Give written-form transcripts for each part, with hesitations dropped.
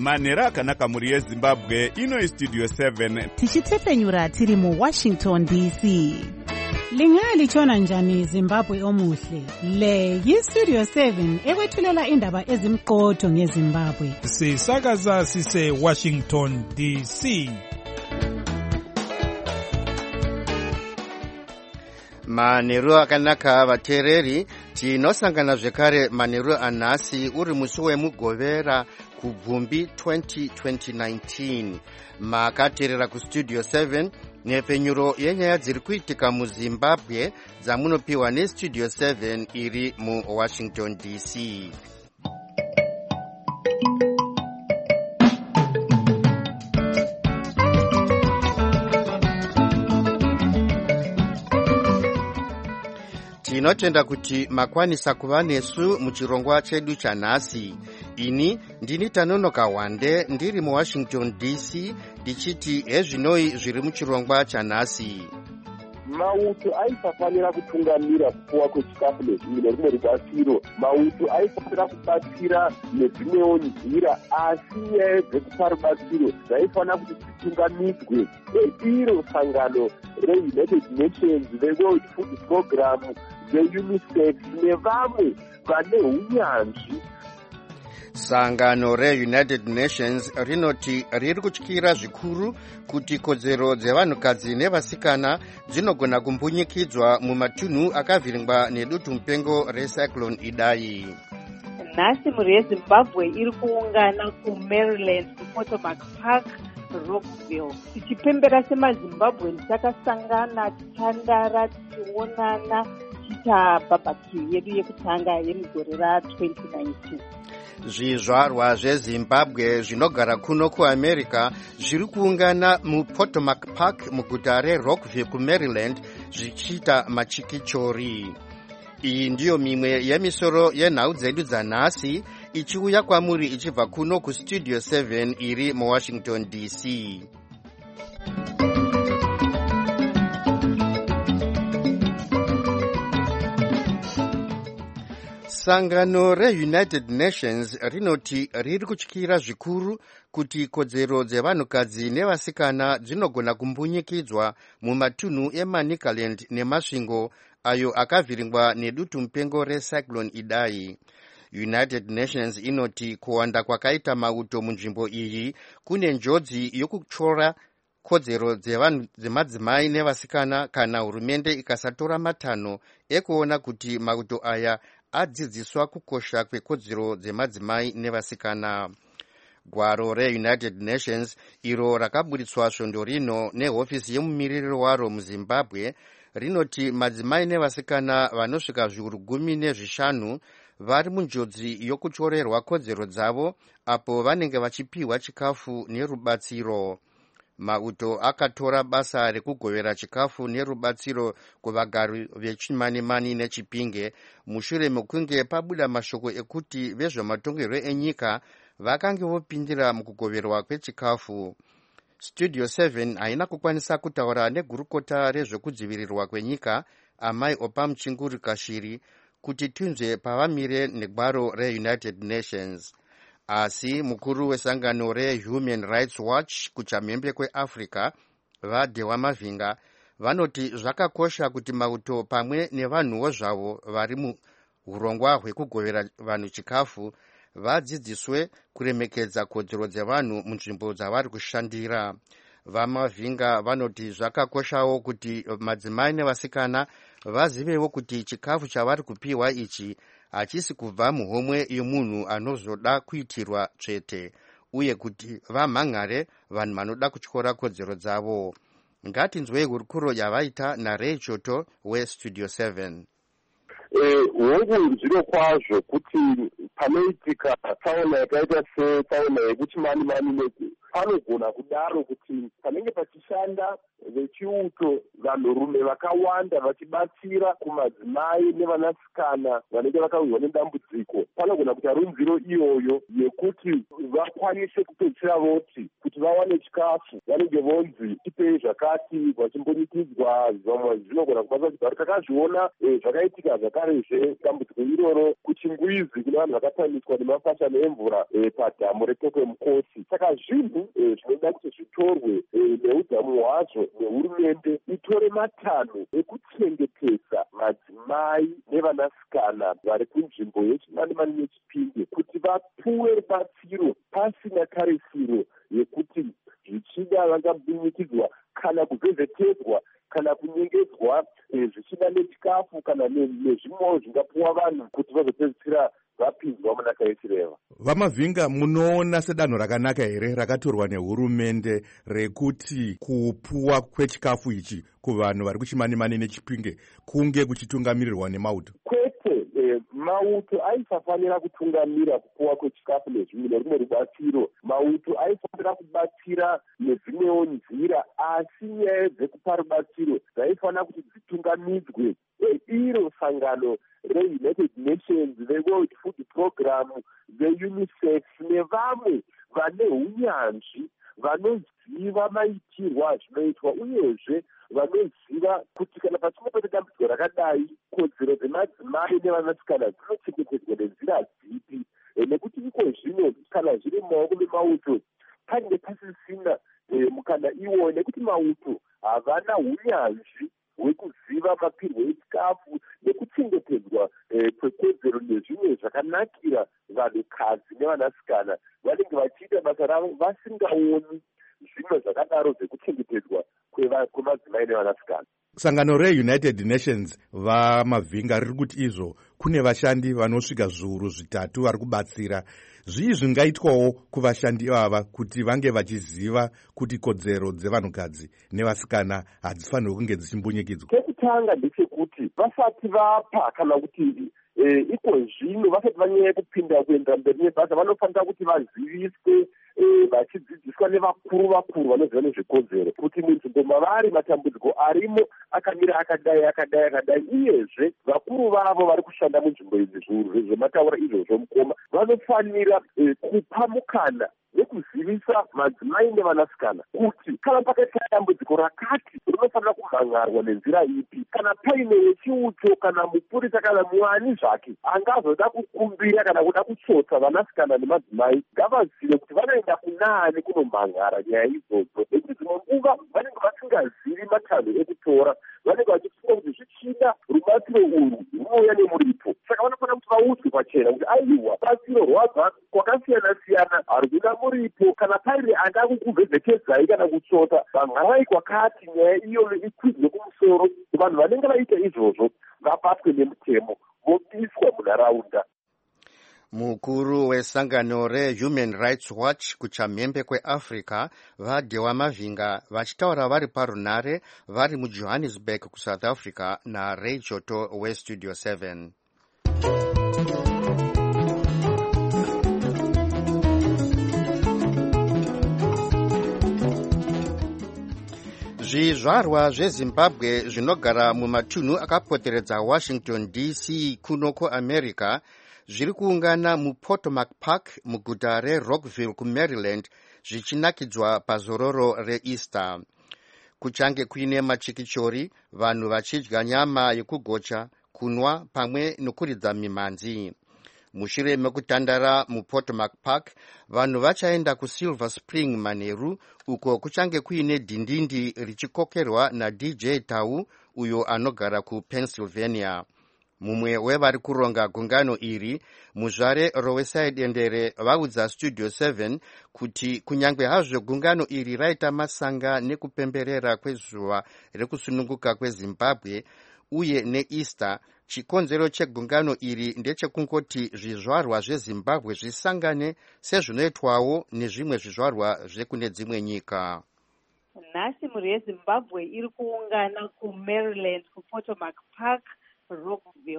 manhero akanaka mhuri yezimbabwe. Ino istudio 7 tichitefenyura tiri muWashington DC. Lingalitshona njani Zimbabwe omuhle? Le yiStudio 7 ekwethulela indaba ezimqotho ngeZimbabwe. Sisakaza sise Washington DC. Manheru akanaka vateereri, tinosangana zvekare manheru anhasi uri musi wemugovera kubvumbi 2019. Makateerera kuStudio 7 nhepfenyuro yenyaya dziri kuitika muZimbabwe dzamunopiwa neStudio 7 iri muWashington DC. Tinotenda kuti makwanisa kuva nesu muchirongwa chedu chanhasi. Ini ndini Tanonoka Wande ndiri muWashington DC ndichiti hezvinoi zviri muchirongwa chanhasi. Mauto aisafanira kutungamira kupuwa kwechikafu nerimwe rubatsiro. Mauto aifanira kubatsira nedzimwewo nzira, asi nyaya dzekupa rubatsiro dzaifanira kuti dzitungamidzwe iro sangano reUnited Nations, veWorld Food Program, veUNICEF nevamwe vane hunyanzvi. Sangano reUnited Nations rinoti riri kutyira zvikuru kuti kodzero dzevanhukadzi nevasikana dzinogona kumbunyikidzwa mumatunhu akavhiringwa nedutu mupengo recyclone Idai. Nhasi mhuri yeZimbabwe iri kuungana kuMaryland, kuPotomac Park, Rockville. Tichipembera semaZimbabwe takasangana, tichandara, tichionana, tichiita barbecue yedu yekutanga yemugore ra2019. Zvizvarwa zveZimbabwe zvinogara kuno kuAmerica zviri kuungana muPotomac Park muguta reRockville kuMaryland zvichiita machikichori. Iyi ndiyo mimwe yemisoro yenhau dzedu dzanhasi ichiuya kwamuri ichibva kuno kuStudio 7 iri muWashington DC. Sangano reUnited Nations rinoti riri kutyira zvikuru kuti kodzero dzevanhukadzi nevasikana dzinogona kumbunyikidzwa mumatunhu eManicaland nemasvingo ayo akavhiringwa nedutu mupengo recyclone Idai. United Nations inoti kuwanda kwakaita mauto munzvimbo iyi kune njodzi yokutyora kodzero dzemadzimai nevasikana kana hurumende ikasatora matanho ekuona kuti mauto aya adzidziswa kukosha kwekodzero dzemadzimai nevasikana. Gwaro reUnited Nations iro rakaburitswa svondo rino nehofisi yemumiriri waro muZimbabwe rinoti madzimai nevasikana vanosvika 15,000 vari munjodzi yokutyorerwa kodzero dzavo apo vanenge vachipiwa chikafu nerubatsiro. Mauto akatora basa rekugovera chikafu nerubatsiro kuvagari veChimanimani neChipinge mushure mekunge pabuda mashoko ekuti vezvematongerwo enyika vakange vopindira mukugoverwa kwechikafu. Studio 7 haina kukwanisa kutaura negurukota rezvekudzivirirwa kwenyika Amai Opamuchinguri Kashiri kuti tunzve pavamire negwaro reUnited Nations. Asi mukuru wesangano reHuman Rights Watch kuchamhembe kweAfrica vaDewa Mavinga vanoti zvakakosha kuti mauto pamwe nevanhuwo zvavo vari muhurongwa hwekugovera vanhu chikafu vadzidziswe kuremekedza kodzero dzevanhu munzvimbo dzavari kushandira. VaMavinga vanoti zvakakoshawo kuti madzimai nevasikana vazivewo kuti chikafu chavari kupiwa ichi hachisi kubva muhomwe yomunhu anozoda kuitirwa tsvete, uye kuti vamhan'are vanhu vanoda kutyora kodzero dzavo. Ngatinzwei hurukuro yavaita naRay Choto weStudio 7. Hongu zviro kwazvo kuti panoitika tsaona yakaita setsaona yekuChimanimani panogona kudaro kuti panenge pachishanda vechiuto vanhurume vakawanda vachibatsira kumadzimai nevanasikana vanenge vakawirwa nedambudziko, panogona kuita runziro iyoyo yekuti vakwanise kupedzisira voti kuti vawane chikafu vanenge vonzi tipei zvakati vachimbonyikidzwa. Zvamwe zvinogona kubatsira kuti takazviona zvakaitika zvakarezve dambudziko iroro kuchingwizi kune vanhu vakatamiswa nemafashani emvura padhamu retokwe mukosi. Saka zvinhu zvinoda kuti zvitorwe neudzamu hwazvo nehurumende itore matanho ekuchengetedza madzimai nevanasikana vari kunzvimbo yechimanimani nechipinge kuti vapuwe rubatsiro pasina tarisiro yekuti zvichida vangabinyikidzwa kana kuvhevhetedzwa kana kunyengedzwa zvichida nechikafu kana nezvimwewo zvingapuwa vanhu kuti vazopedzisira vapinzwa muna kaisireva. Vamavhinga, munoona sedanho rakanaka here rakatorwa nehurumende rekuti kupuwa kwechikafu ichi kuvanhu vari kuchimanimani nechipinge kunge kuchitungamirirwa nemauto? Kwete, mauto aisafanira kutungamira kupuwa kwechikafu nezvimwe nerimwe rubatsiro. Mauto aifanira kubatsira nedzimwewo nzira, asi nyaya dzekupa rubatsiro dzaifanira kuti dzitungamidzwe iro sangano reUnited Nations, veWorld Food Program, veUnicef nevamwe vane hunyanzvi vanoziva maitirwo azvinoitwa, uyezve vanoziva kuti kana pachinge pane dambudziko rakadai kodzero dzemadzimai nevanasikana dzinochengetedzwa nenzira dzipi, nekuti iko zvino kana zviri mumaoko memauto pange pasisina mukana iwo, nekuti mauto havana unyanzvi hwekuziva mapirwo echikafu nekuchengetedzwa kwekodzero nezvimwe zvakanakira vanhukadzi nevanasikana. Vanenge vachiita basa ravo vasingaoni zvimwe zvakadaro zvekuchengetedzwa kwemadzimai nevanasikana. Sangano reUnited Nations Vamavhinga riri kuti izvo kune vashandi vanosvika zviuru zvitatu vari kubatsira. Zvii zvingaitwawo kuvashandi ivava kuti vange vachiziva kuti kodzero dzevanhukadzi nevasikana hadzifanirwi kunge dzichimbunyikidzwa? Chekutanga ndechekuti vasati vapa kana kuti iko zvino vasati vanyanya kupinda kuenda mberi nebasa, vanofanira kuti vaziviswe vachidzidziswa nevakuru vanoziva nezvekodzero kuti munzvimbo mavari matambudziko arimo akamira akadai, uyezve vakuru vavo vari kushanda munzvimbo idzi zviuru zvemataura izvozvo mukoma vanofanira kupa mukana nekuzivisa madzimai nevanasikana kuti kana pakaita dambudziko rakati rinofanira kumhangarwa nenzira ipi. Kana paine wechiuto kana mupurisa kana muani zvake angazoda kukumbira kana kuda kutsotsa vanasikana nemadzimai, ngavazive kuti vanoenda kunaani kunomhanhara nyaya idzodzo, nekuti dzimwe nguva vanenge vasingazivi matanho ekutora, vanenge vachifunga kuti zvichida rubatsiro urwu runouya nemuripo. Saka vanofanira kuti vaudzwe pachena kuti aiwa batsiro rwabva kwakasiyana-siyana, haruna muripo, kana paine anga kukuvhevhetedzai kana kutsota, vamharai kwakati, nyaya iyoyo ikwidzwe kumusoro. Vanhu vanenge vaita izvozvo vabatwe nemutemo, vobiswa munharaunda. Mukuru wesangano reHuman Rights Watch kuchamhembe kweAfrica vaDewa Mavinga vachitaura vari parunare vari muJohannesburg kuSouth Africa naRay Joto weStudio 7. Zvizvarwa zveZimbabwe zvinogara mumatunhu akapoteredza Washington DC kuno kuAmerica zviri kuungana muPotomac Park muguta reRockville kuMaryland zvichinakidzwa pazororo reEaster. Kuchange kuine machikichori, vanhu vachidya nyama yekugocha, kunwa pamwe nokuridza mimhanzi. Mushure mekutandara muPotomac Park, vanhu vachaenda kuSilver Spring manheru, uko kuchange kuine dhindindi richikokerwa naDJ Tau uyo anogara kuPennsylvania. Mumwe wevari kuronga gungano iri, muzvare Rowesai Dendere, vaudza Studio 7 kuti kunyange hazvo gungano iri raita masanga nekupemberera kwezuva rekusununguka kweZimbabwe uye neEaster, chikonzero chegungano iri ndechekungoti zvizvarwa zveZimbabwe zvisangane sezvinoitwawo nezvimwe zvizvarwa zvekune dzimwe nyika. Nhasi mhuri yeZimbabwe iri kuungana kuMaryland kuPotomac Park Rockville.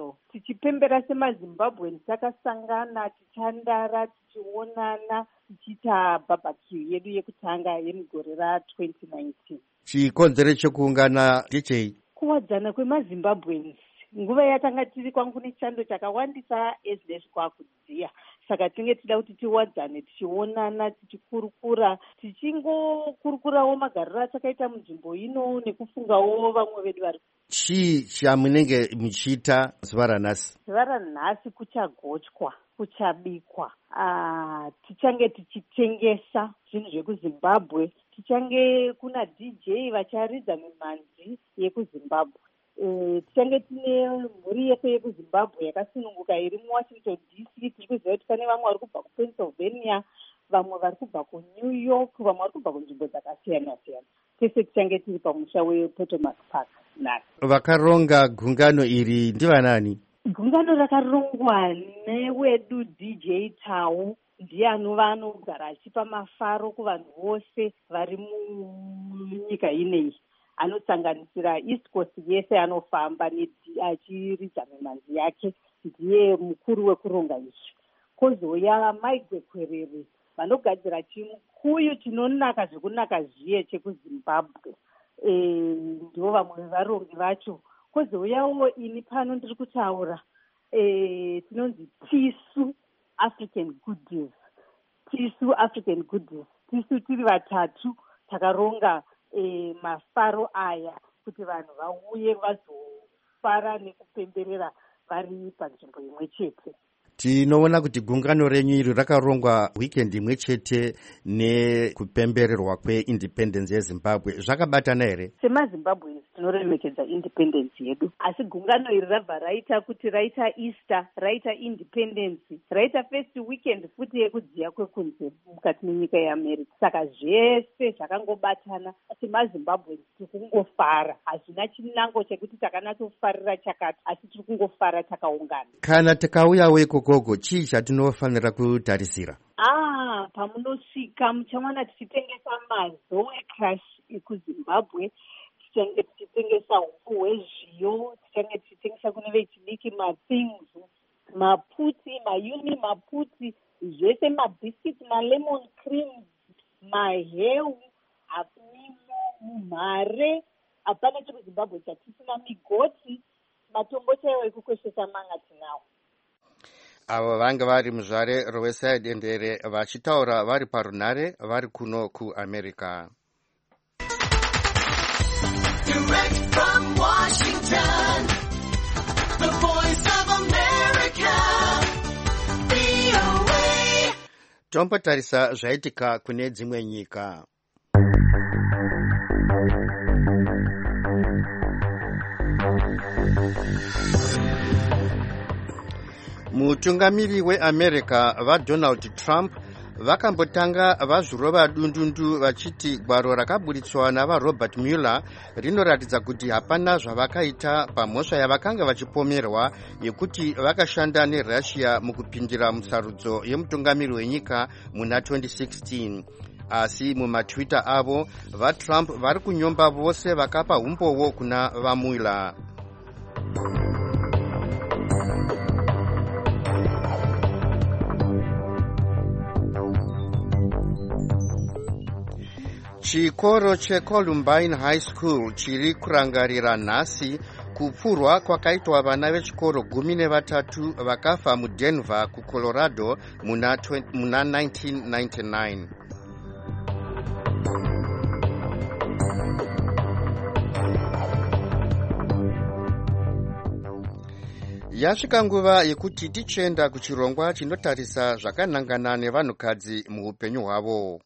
tichipembera semazimbabweni takasangana tichandara tichionana tichiita bhabhakyu yedu yekutanga yemugore ra2019. chikonzero chekuungana ndechei? Kuwadzana kwemazimbabweni. Nguva yatanga tiri kwangu nechando chakawandisa ezvine kwakudziya, saka tinge tida kuti tiwadzane tichionana tichikurukura tichingokurukurawo magariro atakaita munzvimbo ino nekufungawo vamwe vedu vari. Chii chamunenge muchiita zuva ranhasi? Zuva ranhasi kuchagotywa, kuchabikwa, tichange tichitengesa zvinhu zvekuzimbabwe, tichange kuna DJ vacharidza mimhanzi yekuzimbabwe. Tichange tine mhuri yese yekuzimbabwe yakasununguka iri muwashington DC. Tiri kuziva kuti pane vamwe vari kubva kupennsylvania, vamwe vari kubva kunew york, vamwe vari kubva kunzvimbo dzakasiyana siyana. Tese tichange tiri pamusha wepotomac park nhasi. Vakaronga gungano iri ndivanani? Gungano rakarongwa newedu DJ Tau, ndiye anova anogara achipa mafaro kuvanhu vose vari munyika ineyi, anosanganisira East Coast yese anofamba achiridza mimhanzi yake. Ndiye mukuru wekuronga izvi. Kozouya Maigwe Kwerere vanogadzira chimukuyu chinonaka zvekunaka zviye chekuzimbabwe, ndivo vamwe vevarongi vacho. Kozouyawo ini pano ndiri kutaura, tinonzi Tisu African Goodies. Tisu African Goodies. Tisu tiri vatatu takaronga mafaro aya kuti vanhu vauye vazofara nekupemberera vari panzvimbo imwe chete. Tinoona kuti gungano renyu iri rakarongwa weekend imwe chete nekupembererwa kweindependence yezimbabwe. Zvakabatana here? SemaZimbabweans tinoremekedza independence yedu, asi gungano iri rabva raita kuti raita Easter, raita independence, raita first weekend futi yekudziya kwekunze mukati menyika yeAmerica. Saka zvese zvakangobatana. SemaZimbabweans tiri kungofara, hazvina chinango chekuti takanatsofarira chakati, asi tiri kungofara takaungana. Kana tikauyawo ikokogo, chii chatinofanira kutarisira? Pamunosvika muchawana tichitengesa mazoe crash ekuzimbabwe, tichange tichitengesa huku hwezviyo, tichange tichitengesa kune vechidiki mathings, maputi, mayuni maputi, zvese mabhiskiti, malemon cream, maheu, hapinimo, mhare. Hapana chekuzimbabwe chatisina, migoti, matombo chaiwo ekukweshesa manga tinawo. Avo vanga vari muzvare rweside endere vachitaura vari parunhare vari kuno kuAmerica. Direct from Washington, the voice of America, VOA. Tombotarisa zvaitika kune dzimwe nyika. Mutungamiri weAmerica vaDonald Trump vakambotanga vazvirova dundundu vachiti gwaro rakaburitswa navaRobert Mueller rinoratidza kuti hapana zvavakaita pamhosva yavakanga vachipomerwa yekuti vakashanda neRussia mukupindira musarudzo yemutungamiri wenyika muna 2016. Asi mumatwitter avo vaTrump vari kunyomba vose vakapa umbowo kuna vaMueller. Chikoro cheColumbine High School chiri kurangarira nhasi kupfurwa kwakaitwa vana vechikoro 13 vakafa muDenver kuColorado muna 1999. Yasvika nguva yekuti tichenda kuchirongwa chinotarisa zvakanangana nevanhukadzi muupenyu hwavo.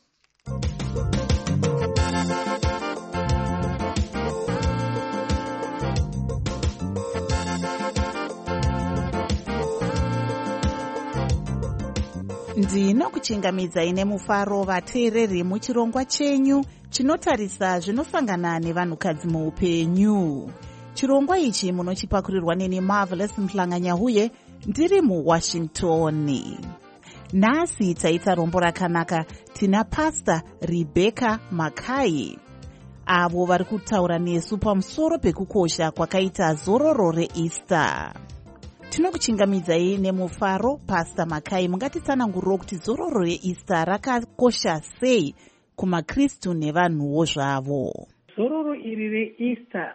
Ndinokuchingamidzai nemufaro vateereri muchirongwa chenyu chinotarisa zvinosangana nevanhukadzi muupenyu. Chirongwa ichi munochipakurirwa neni Marvelous Mhlanganyahuye ndiri muWashington. Nhasi taita rombo rakanaka tina Pastor Rebecca Makai. Avo vari kutaura nesu pamusoro pekukosha kwakaita zororo reEaster. Tinokuchingamidzai nemufaro. Pastor Makai, mungatitsananguriro kuti zororo reEaster rakakosha sei kumaKristu nevanhuwo zvavo? Zororo iri reEaster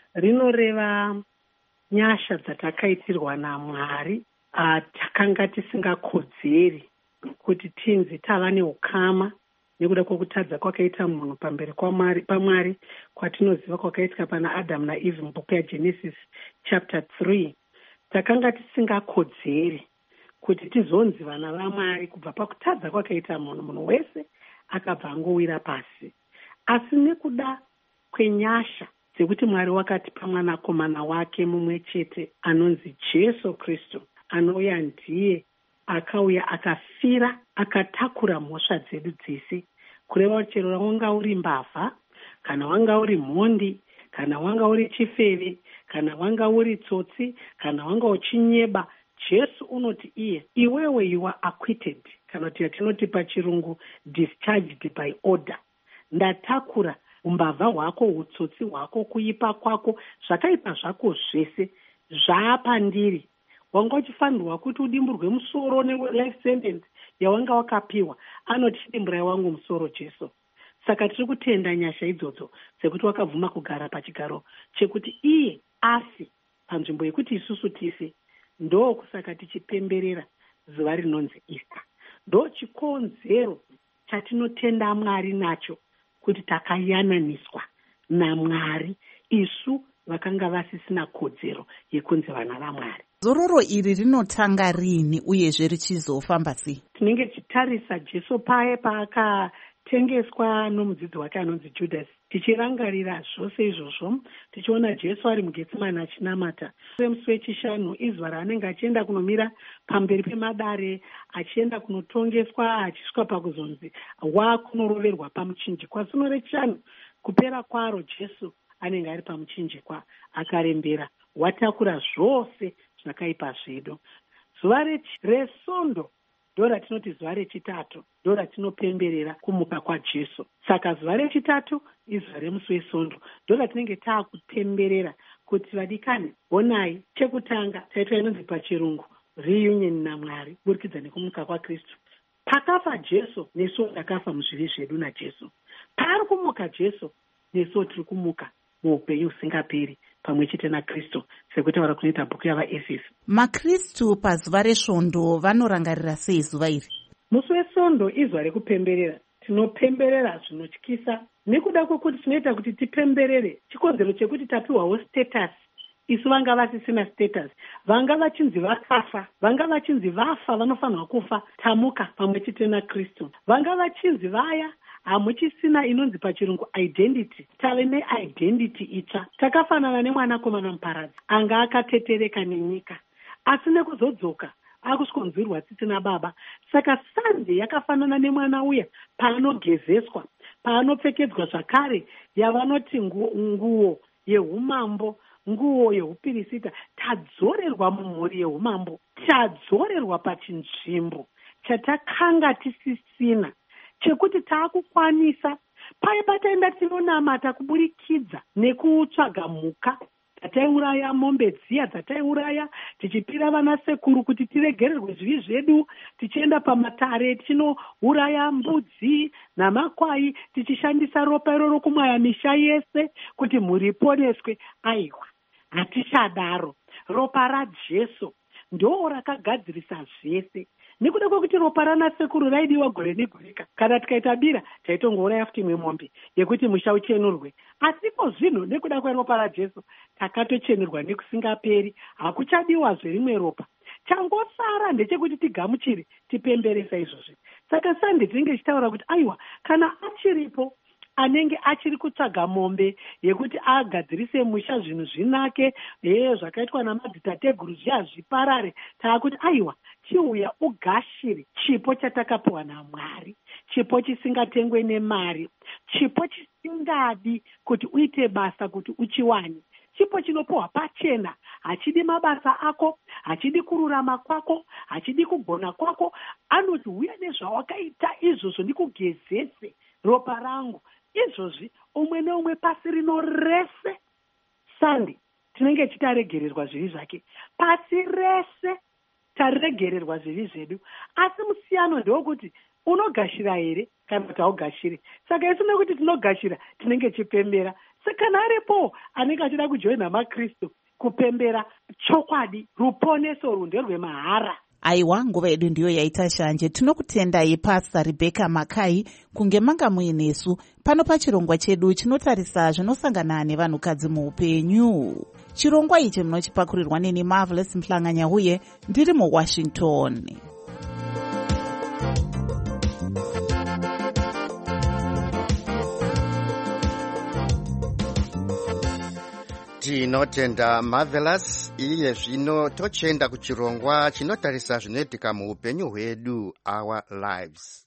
rinoreva nyasha dzatakaitirwa naMwari takanga tisingakodzeri kuti tinzi tava neukama nekuda kwokutadza kwakaita munhu pamberi paMwari kwatinoziva kwakaitika pana Adam naEve mubhuku yaGenesis chapter 3. Takanga tisingakodzeri kuti tizonzi vana vaMwari kubva pakutadza kwakaita munhu wese akabva angowira pasi. Asi nekuda kwenyasha dzekuti Mwari wakatipa mwanakomana wake mumwe chete anonzi Jesu Kristu, anouya ndiye akauya akafira akatakura mhosva dzedu dzese, kureva chero wanga uri mbavha, kana wanga uri mhondi, kana wanga uri chifeve, kana wanga uri tsotsi, kana wanga uchinyeba, Jesu unoti iwewe you are acquitted, kana kuti yatinoti pachirungu discharged by order. Ndatakura umbavha hwako, utsotsi hwako, kuipa kwako, zvakaipa zvako zvese zvaapandiri. Wanga uchifanirwa kuti udimburwe musoro ne-life sentence yawanga wakapiwa. Anoti chidimburai wangu musoro Jesu. Saka tiri kutenda nyasha idzodzo dzekuti wakabvuma kugara pachigaro chekuti iye afi panzvimbo yekuti isusu tise. Ndo kusaka tichipemberera zuva rinonzi Easter. Ndo chikonzero chatinotenda Mwari nacho kuti takayananiswa naMwari isu vakanga vasisina kodzero yekunzi vana vaMwari. Zororo iri rinotanga rini uyezve richizofamba sei? Tinenge tichitarisa Jesu paye paakatengeswa nomudzidzi wake anonzi Judas. Tichirangarira zvose izvozvo, tichiona Jesu ari muGetsemani achinamata. Musi wechishanu izuva raanenge achienda kunomira pamberi pemadare, achienda kunotongeswa, achisvika pakuzonzi wakunoroverwa pamuchinjikwa. Zuva rechishanu kupera kwaro Jesu anenge ari pamuchinjikwa akarembera, watakura zvose zvakaipa zvedu. Zuva reSondo ndo ratinoti zuva rechitatu, ndo ratinopemberera kumuka kwaJesu. Saka zuva rechitatu izuva remusi weSondo ndo ratinenge taakupemberera kuti vadikani, honai, chekutanga taitwa inonzi pachirungu reunion naMwari kuburikidza nekumuka kwaKristu. Pakafa Jesu nesuwo takafa muzvivi zvedu naJesu. Paari kumuka Jesu nesuwo tiri kumuka muupenyu usingaperi pamwe chete naKristu, sekutaura kunoita bhuku yavaEfeso. maKristu pazuva resvondo vanorangarira sei zuva iri? Musi weSondo izuva rekupemberera. Tinopemberera zvinotyisa nekuda kwokuti tinoita kuti tipemberere chikonzero chekuti tapiwawo status. Isu vanga vasisina status, vanga vachinzi vakafa, vanga vachinzi vafa, vanofanirwa kufa, tamuka pamwe chete naKristu. Vanga vachinzi vaya hamuchisina inonzi pachirungu identity, tave neidentity itsva. Takafanana nemwanakomana muparadzi anga akatetereka nenyika, asi nekuzodzoka akusvikonzwirwa tsitsi nababa. Saka Sunday yakafanana nemwana uya paanogezeswa, paanopfekedzwa zvakare yavanoti nguo yeumambo, nguo yeupirisita. Tadzorerwa mumhuri yeumambo, tadzorerwa pachinzvimbo chatakanga tisisina, chekuti taakukwanisa paye pataenda tinonamata kuburikidza nekutsvaga mhuka dzataiuraya, mombe dziya dzataiuraya, tichipira vana sekuru kuti tiregererwe zvivi zvedu, tichienda pamatare tichinouraya mbudzi namakwai, tichishandisa ropa iroro kumwaya misha yese kuti mhuri iponeswe. Aiwa, hatichadaro. Ropa raJesu ndo rakagadzirisa zvese. Nekuda kwokuti ropa ranasekuru raidiwa gore negoreka, kana tikaita bira taitongouraya futi imwe mombe yekuti musha uchenurwe. Asiko zvino nekuda kweropa raJesu takatochenurwa nekusingaperi, hakuchadiwa zverimwe ropa. Changosara ndechekuti tigamuchire tipemberesa izvozvi. Saka Sunday tinenge tichitaura kuti aiwa, kana achiripo anenge achiri kutsvaga mombe yekuti agadzirise musha zvinhu zvinake, zvakaitwa namadzitateguru zviya zviparare, taakuti aiwa, chiuya ugashire chipo chatakapiwa naMwari, chipo chisingatengwe nemari, chipo chisingadi kuti uite basa kuti uchiwane, chipo chinopiwa pachena. Hachidi mabasa ako, hachidi kururama kwako, hachidi kugona kwako. Anoti uya nezvawakaita izvozvo ndikugezese ropa rangu. Izvozvi umwe neumwe pasi rino rese Sunday tinenge titaregererwa zvivi zvake. Pasi rese taregererwa zvivi zvedu, asi musiyano ndewokuti unogashira here kana kuti haugashiri. Saka isu nekuti tinogashira tinenge chipembera. Saka kana aripo anenge achida kujoina maKristu kupembera chokwadi, ruponeso nderwemahara. Aiwa, nguva yedu ndiyo yaita shanje. Tinokutendai Pastor Rebecca Makai kunge manga muinesu pano pachirongwa chedu chinotarisa zvinosangana nevanhukadzi muupenyu. Chirongwa ichi munochipakurirwa neni Marvelous Mhlanganya uye ndiri muWashington. Tinotenda Marvelous. Iye zvino tochenda kuchirongwa chinotarisa zvinoitika muupenyu hwedu, our lives.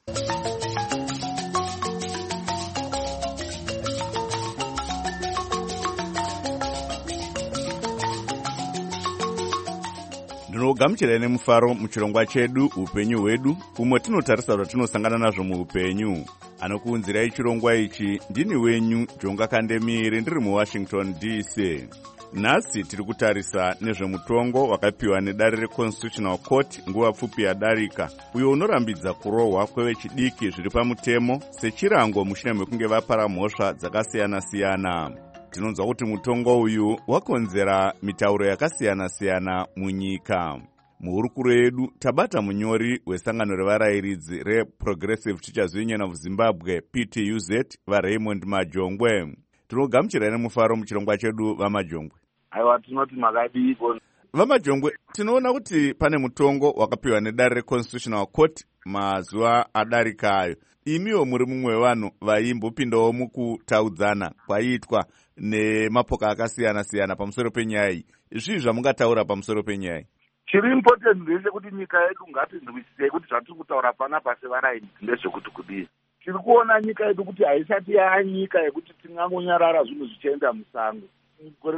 Ndinogamuchirai nemufaro muchirongwa chedu upenyu hwedu, umwe tinotarisa zvatinosangana nazvo muupenyu. Anokuunzirai chirongwa ichi ndini wenyu Jonga Kandemiri, ndiri muWashington DC. Nhasi tiri kutarisa nezvemutongo wakapiwa nedare reConstitutional Court nguva pfupi yadarika, uyo unorambidza kurohwa kwevechidiki zviri pamutemo sechirango mushure mekunge vapara mhosva dzakasiyana-siyana. Tinonzwa kuti mutongo uyu wakonzera mitauro yakasiyana-siyana munyika. Muhurukuro yedu tabata munyori wesangano revarayiridzi reProgressive Teachers Union of Zimbabwe PTUZ vaRaymond Majongwe. Tinogamuchirai nemufaro muchirongwa chedu vaMajongwe. Aiwa, tinoti makadiko. VaMajongwe, tinoona kuti pane mutongo wakapiwa nedare reConstitutional Court mazuva adarikayo. Imiwo muri mumwe wevanhu vaimbopindawo mukutaudzana kwaiitwa nemapoka akasiyana-siyana pamusoro penyaya iyi. Zvii zvamungataura pamusoro penyaya iyi? Chiri important ndechekuti nyika yedu ngatinzwisise kuti zvatiri kutaura panapa sevarayiridzi ndezvekuti kudii. Tiri kuona nyika yedu kuti haisati yaanyika yekuti tingangonyarara zvinhu zvichienda musango. Gore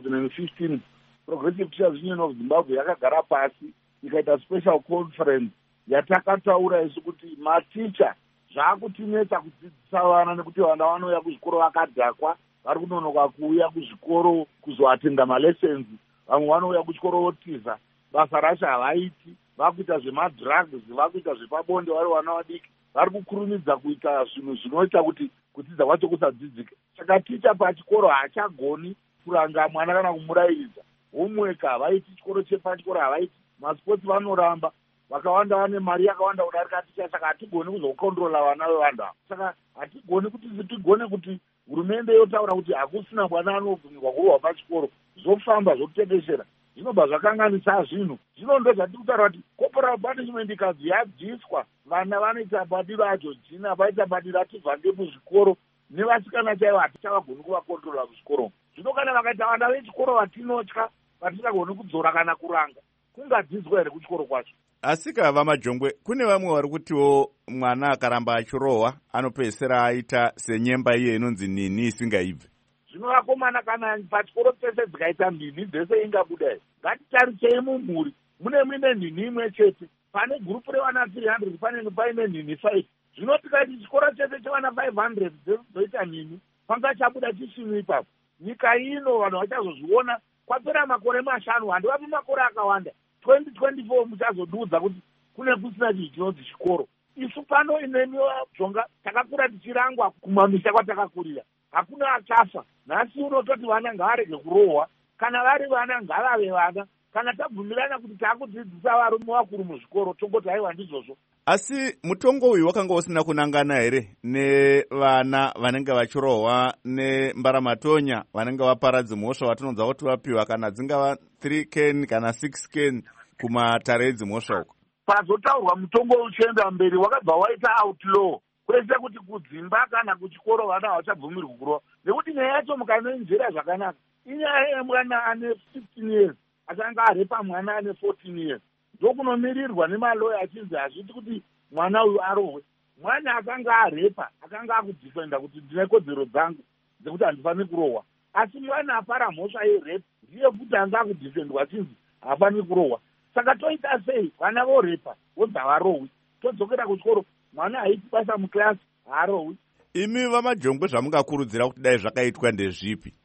ra2015 Progressive Teachers Union of Zimbabwe yakagara pasi ikaita special conference yatakataura isu kuti maticha zvaakutinetsa kudzidzisa vana nekuti vana vanouya kuzvikoro vakadhakwa, vari kunonoka kuuya kuzvikoro kuzoatenda malessons, vamwe vanouya kuchikoro votiza, basa racho havaiti, vakuita zvemadrugs, vakuita zvepabonde vari vana vadiki, vari kukurumidza kuita zvinhu zvinoita kuti kudzidza kwacho kusadzidzike. Saka ticha pachikoro haachagoni kuranga mwana kana kumurayiridza. Homework havaiti, chikoro chepachikoro havaiti, masports vanoramba, vakawanda vane mari yakawanda kudarika ticha. Saka hatigoni kuzokontrola vana vevanhu ava. Saka hatigoni kuti tigone kuti hurumende yotaura kuti hakusina mwana anobvumirwa kurohwa pachikoro, zvofamba zvokutekeshera, zvinobva zvakanganisa zvinhu. Zvino ndo zvatiri kutaura kuti corporal punishment ikazi yabviswa, vana vanoita badiro ajojina, vaita badiro atibvange muzvikoro, nevasikana chaivo hatichavagoni kuvakontrola kuzvikoro. Zvino kana vakaita vana vechikoro vatinotya, vatisagoni kudzora kana kuranga, kungadzidzwa here kuchikoro kwacho? Asika vaMajongwe, kune vamwe vari kutiwo mwana akaramba achirohwa anopedzisira aita senyemba iye inonzi nini isingaibve. Zvino vakomana kana pachikoro pese dzikaita nini dzese ingabuda here? Ngatitarisei mumhuri, muine nini imwe chete. Pane gurupu revana 300 paine nini 5. Zvino tikaiti chikoro chese chevana 500 dzoita nini, panga chabuda chisvinu ipapo. Nyika ino vanhu vachazozviona kwapera makore 5, handivapi makore akawanda. 2024 muchazodudza kuti kune kusina chinhu chinonzi chikoro. Isu pano inemi Jonga takakura tichirangwa kumamisha kwatakakurira. Hakuna achafa. Nhasi unototi vana ngavarege kurohwa. Kana vari vana ngavave vana. Kana tabvumirana kuti takudzidzisa varume vakuru muzvikoro, tongoti haiwa ndizvozvo. Asi mutongo uyu wakanga usina kunangana here nevana vanenge vachirohwa nembaramatonya vanenge vaparadza mhosva vatinonzwa kuti vapiwa, kana dzingava 3 ken kana 6 ken kumatare edzimhosva uko? Pazotaurwa mutongo uchienda mberi wakabva waita outlaw kwese kuti kudzimba kana kuchikoro vana havachabvumirwi kurohwa. Nekuti nyaya yacho mukanoinzvera zvakanaka, inyaya yemwana ane 15 years achanga arepa mwana ane 14 years. Ndokunomirirwa nemaloya achinzi hazviti kuti mwana uyu arohwe. Mwana akanga arepa akanga akudifenda kuti ndine kodzero dzangu dzekuti handifaniri kurohwa. Asi mwana apara mhosva yerepa ndiye kuti anga akudifendwa achinzi hafaniri kurohwa. Saka toita sei? Vana vorepa vodza varohwi, todzokera kuchikoro mwana haiti basa muklasi haarohwi. Imi vaMajongwe zvamungakurudzira kuti dai zvakaitwa ndezvipi?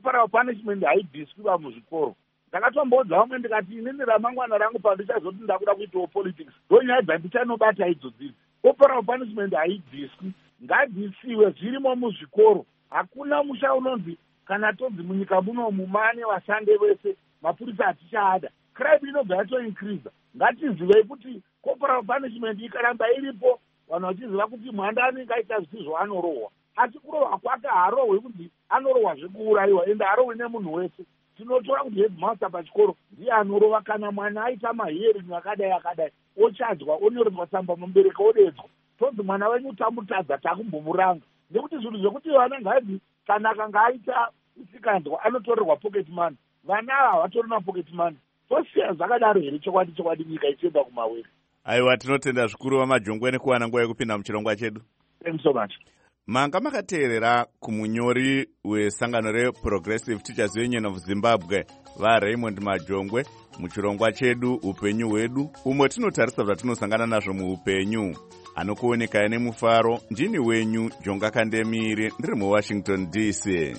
corporal punishment haibviswiwa muzvikoro. Ndakatomboudza vamwe ndikati inini ramangwana rangu pandichazoti ndakuda kuitawo politics ndonyaya dzandichanobata idzodzidzi. Corporal punishment haibviswi, ngadzisiwe zvirimo muzvikoro. Hakuna musha unonzi kana tonzi munyika muno mumane vashande vese mapurisa atichaada. Crime inobva yatoincrease. Ngatizivei kuti corporal punishment ikaramba iripo vanhu vachiziva kuti mwandani ngaita zvisizvo anorohwa. Asi kurohwa kwake harohwe kuti anorohwa zvekuurayiwa ende harohwe nemunhu wese. Tinotora kuti headmaster pachikoro ndiye anorova kana mwana aita maheringi akadai ochadzwa onyoredzwa tsamba mubereki odedzwa tonzi mwana wenyu tamutadza takumbomuranga. Nekuti zvinhu zvekuti vana ngazi kana akanga aita usikandwa anotorerwa pocket money, vana ava havatori napocket money. Tosiya zvakadaro here chokwadi nyika ichienda kumawere. Aiwa, tinotenda zvikuru vamajongwe nekuwana nguva yekupinda muchirongwa chedu. Thank you so much. Manga makateerera kumunyori wesangano reProgressive Teachers Union of Zimbabwe vaRaymond Majongwe muchirongwa chedu upenyu hwedu, umwe tinotarisa zvatinosangana nazvo muupenyu. Anokuonekai nemufaro, ndini wenyu Jonga Kandemire, ndiri muWashington DC.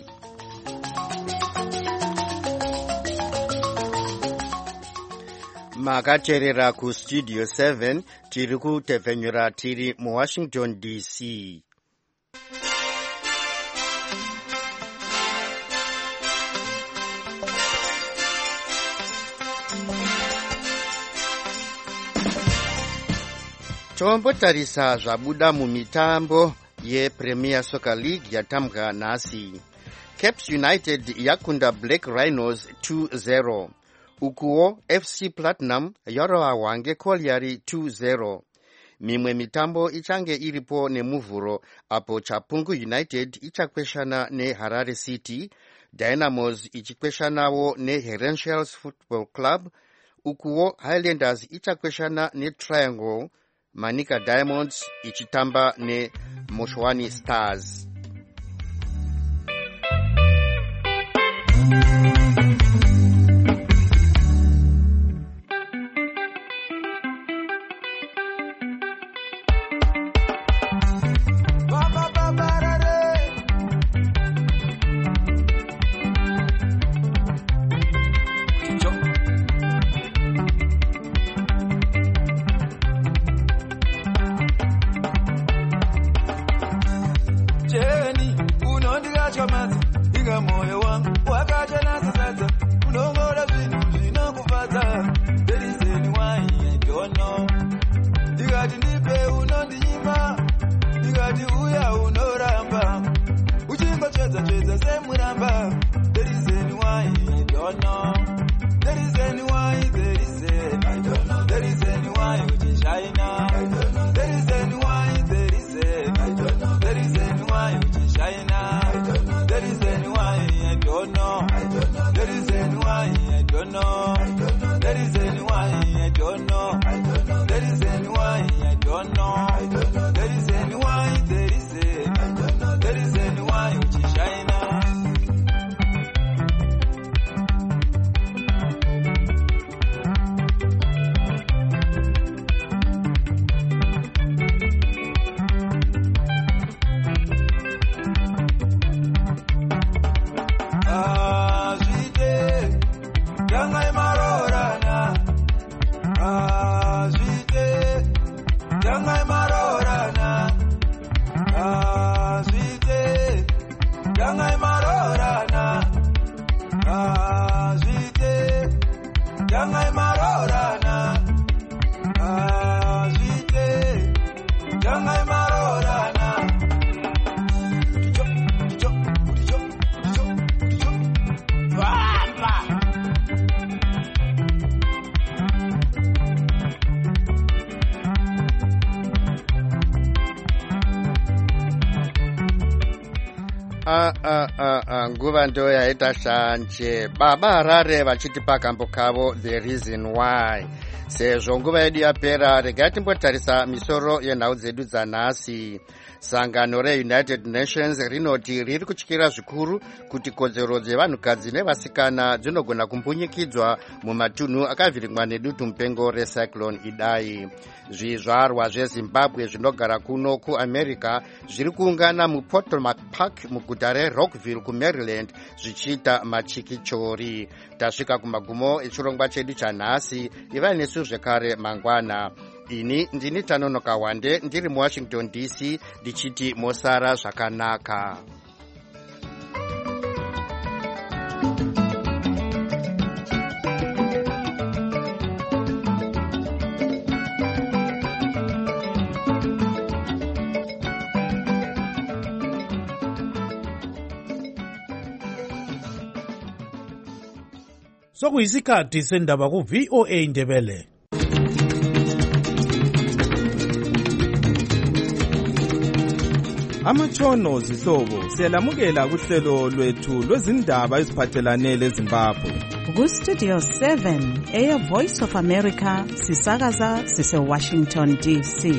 Makateerera kustudio 7 tiri kutevhenyura tiri muWashington DC. Tombotarisa zvabuda mumitambo yePremier Soccer League yatambwa nhasi. Caps United yakunda Black Rhinos 2-0. Ukuwo FC Platinum yarohwa ngeColliery 2-0. Mimwe mitambo ichange iripo nemuvhuro apo Chapungu United ichakweshana neHarare City, Dynamos ichikweshanawo neHerentials Football Club. Ukuwo Highlanders ichakweshana neTriangle, Manica Diamonds ichitamba neMoshwani Stars. Nguva ndo yaita shanje. Baba Harare vachitipa kambo kavo The Reason Why. Sezvo nguva yedu yapera, regai timbotarisa misoro yenhau dzedu dzanhasi. Sangano reUnited Nations rinoti riri kutyira zvikuru kuti kodzero dzevanhukadzi nevasikana dzinogona kumbunyikidzwa mumatunhu akavhiringwa nedutu mupengo recyclone Idai. Zvizvarwa zveZimbabwe zvinogara kuno kuAmerica zviri kuungana muPotomac Park muguta reRockville kuMaryland vekumaryland zvichiita machikichori. Tasvika kumagumo echirongwa chedu chanhasi. Iva nesu zvekare mangwana. Ini ndini Tanonoka Wande ndiri muWashington DC ndichiti mosara zvakanaka. Sokuyisikhathi sendaba ku VOA Ndebele. Amatshono zihlobo siyalamukela kuhlelo lwethu lwezindaba eziphathelane leZimbabwe. Ku Studio 7 Air Voice of America sisakaza sise Washington DC.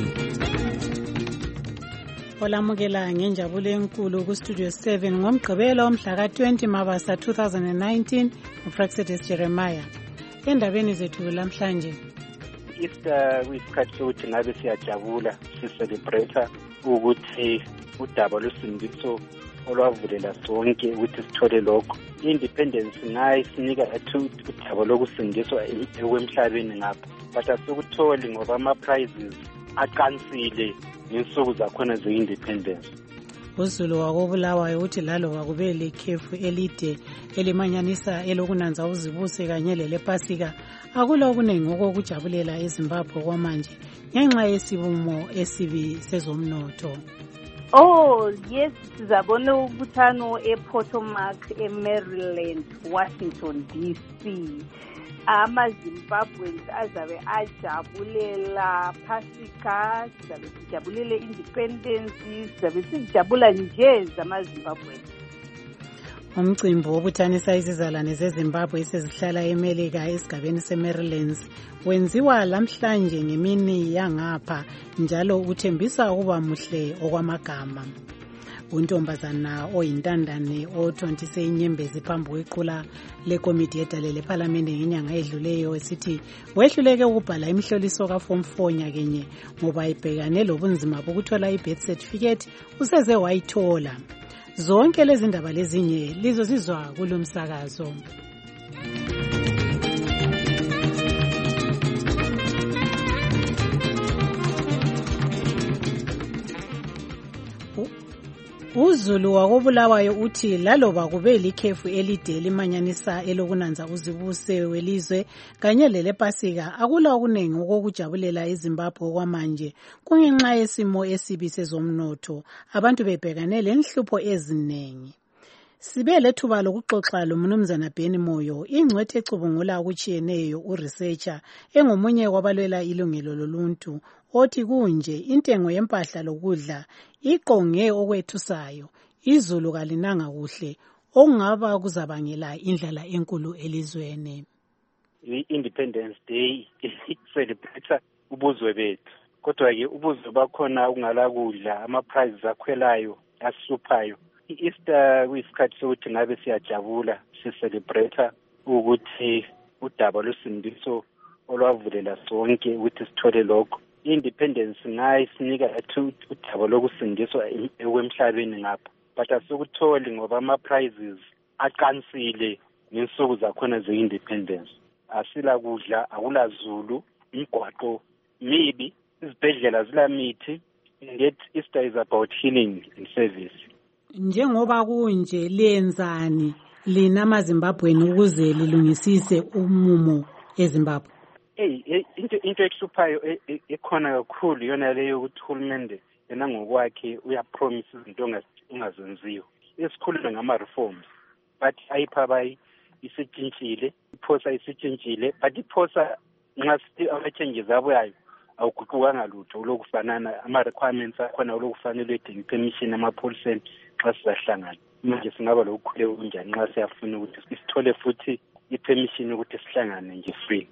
Olamukela ngenjabulo enkulu ku Studio 7 ngomgqibelo omhla ka-20 Mabasa 2019 uPraxedis Jeremiah. Endabeni zethu lamhlanje. Easter kuyisikhathi sokuthi ngabe siyajabula sicelebrate ukuthi udaba lwesindiso olwavulela sonke ukuthi sithole lokho. Independence nayo sinika udaba lokusindiswa emhlabeni ngapha. But asikutholi ngoba ama-prizes aqansile ngensuku zakhona ze-independence. uZulu wakobulawayo uthi lalo wakube lekhefu elide elimanyanisa elokunanza uzibuse kanye lelepasika akula okuningi okokujabulela eZimbabwe kwamanje ngenxa yesibumo esibi sezomnotho. Oh yes, sizabona ubuthano ePotomac eMaryland, Washington DC. Ama-Zimbabweans azabe ajabulela Pasika, sizabe sijabulele independence, sizabe sijabula nje zama-Zimbabweans. Umcimbi wobuthanisa izizalwane zeZimbabwe esezihlala eMelika esigabeni seMaryland wenziwa lamhlanje ngemini yangapha njalo uthembisa ukuba muhle okwamagama. Untombazana oyintandane othontise inyembezi phambi kwequla lekomiti yedale lephalamende ngenyanga edluleyo esithi wehluleke ukubhala imihloliso ka-Form 4 nyakenye ngoba ibhekane lobunzima bokuthola i-birth certificate useze wayithola. Zonke lezi ndaba lezinye lizozizwa kulo msakazo. uZulu wakobulawayo uthi laloba kube likhefu elide limanyanisa elokunanza uzibuse welizwe kanye lelepasika akula okuningi okokujabulela eZimbabwe kwamanje kungenxa yesimo esibi sezomnotho abantu bebhekane lenhlupho eziningi. Sibe lethuba lokuxoxa loMnumzana Beni Moyo ingcwethe ecubungula okuchiyeneyo uresearcher engomunye kwabalwela ilungelo loluntu othi kunje intengo yempahla lokudla iqonge okwethusayo izulu kalinanga kuhle okungaba kuzabangela indlala enkulu elizweni. I-Independence Day celebrate ubuzwe bethu kodwa ke ubuzwe bakhona ungala kudla ama-prizes akhwelayo asuphayo. I-Easter kuyisikhathi sokuthi ngabe siyajabula sicelebrate ukuthi udaba lwesindiso olwavulela sonke ukuthi sithole lokho. Independence nayo sinika udaba lokusindiswa emhlabeni ngapha but asikutholi ngoba ama-prizes aqansile ngensuku zakhona ze-independence. Asila kudla, akula zulu, imigwaqo mibi, izibhedlela zilamithi, and yet Easter is about healing and service. Njengoba kunje lenzani lina amaZimbabweni ukuze lilungisise umumo eZimbabwe? Into ekuhluphayo ekhona kakhulu yona leyo ukuthi uhulumende yena ngokwakhe uyapromise izinto ongazenziyo. Esikhuluma ngama-reforms but ayiphabayi isitshintshile, iphosa isitshintshile but iphosa nxa ama-changes abuyayo awuguqukanga lutho ulokufanana ama-requirements akhona ulokufanele wedding permission amapholiseni xa sizahlangana. Manje singaba lokukhule kunjani nxa siyafuna ukuthi sithole futhi i-permission ukuthi sihlangane nje free.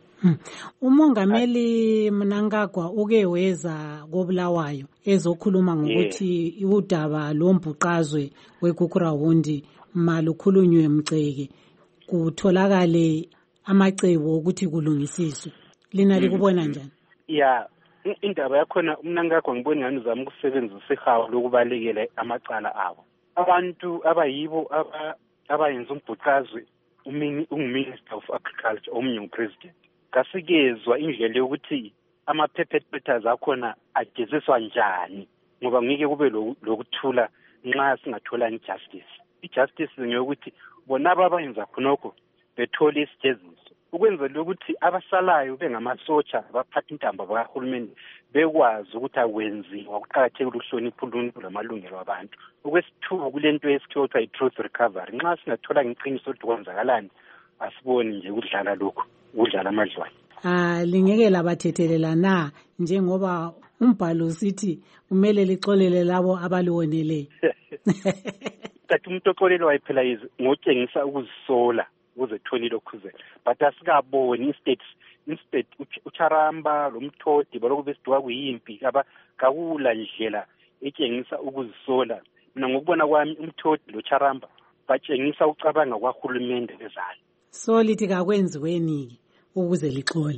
Umongameli Mnangagwa uke weza koBulawayo ezokhuluma ngokuthi udaba lombhuqazwe weGugurawundi malukhulunywe Mceke kutholakale amacebo ukuthi kulungisiswe. Lina likubona njani? Yeah, indaba yakhona uMnangagwa ngibona ngani uzama ukusebenzisa ihawu lokubalekela amacala abo. Abantu abayibo abayenza umbhuqazwe ungu-Minister of Agriculture omunye ngu-President. Kasikezwa indlela yokuthi ama-perpetrators akhona ageziswa njani ngoba ngeke kube lokuthula nxa singathola injustice. I-justice ngeyokuthi bona abayenza khonokho bethole isijeziso ukwenzela ukuthi abasalayo bengamasotsha baphatha intambo bakahulumeni bekwazi ukuthi akwenziwa kuqakathekile ukuhlonipha uluntu lamalungelo abantu. Okwesithuba kule nto esikhiwa kuthiwa i-truth recovery, nxa singathola ngeqiniso ukuthi kwenzakalani asiboni nje ukudlala lokhu ukudlala amadlwane. Lingeke labathethelela na njengoba umbhalo usithi kumele lixolele labo abaliwoneleyo. Kanti umuntu oxolelwayo phela ngotshengisa ukuzisola ukuze tholi lokhuzela, but asikaboni instead uCharamba lo Mthodi balokhu besiduka kuyimpi kakula ndlela etshengisa ukuzisola. Mina ngokubona kwami uMthodi lo Charamba batshengisa ucabanga kwahulumende bezalo. So lithi kakwenziweni ukuze lixole.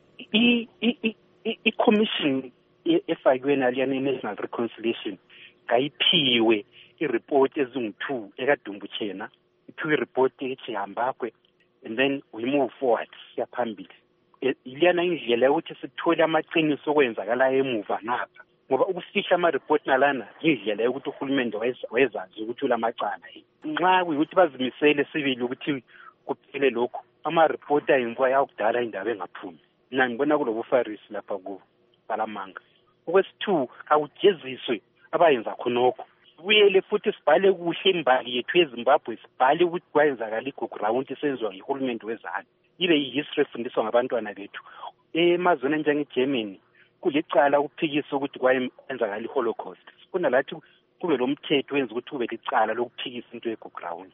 I-commission efakiwe naliyana i-National Reconciliation kayiphiwe i-report ezingu-2 ekadumbuthena, iphiwe i-report eChihambakwe, and then we move forward siyaphambili. Iliyana indlela yokuthi sithole amaqiniso okwenzakalayo emuva ngapha, ngoba ukufihla ama-report nalana indlela yokuthi uhulumende wayezazi ukuthi ulamacala. Nxa kuyukuthi bazimisele sibili ukuthi kuphele lokhu, ama-report ayenziwa yakudala indaba engaphumi. Mina ngibona kulobufarisi lapha kuPalamanga. Okwesithu awujeziswe abayenza khonokho. Buyele futhi sibhale kuhle imbali yethu eZimbabwe, sibhale ukuthi kwayenzakala i-ground isenziwa ngihulumende wezalo. Ibe i-history efundiswa ngabantwana bethu. Emazweni njengeGermany kulicala ukuphikisa ukuthi kwayenzakala i-Holocaust. Sifuna lathi kube lo mthetho wenza ukuthi kube licala lokuphikisa into ye-ground.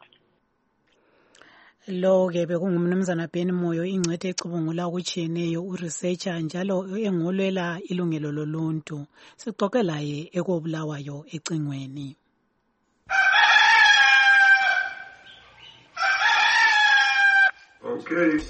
Lo-ke bekungumnumzana Ben Moyo, ingcwethe ecubungula okutshiyeneyo, uresearcher njalo engolwela ilungelo loluntu. Sixoxe laye ekobulawayo ecingweni. Okay.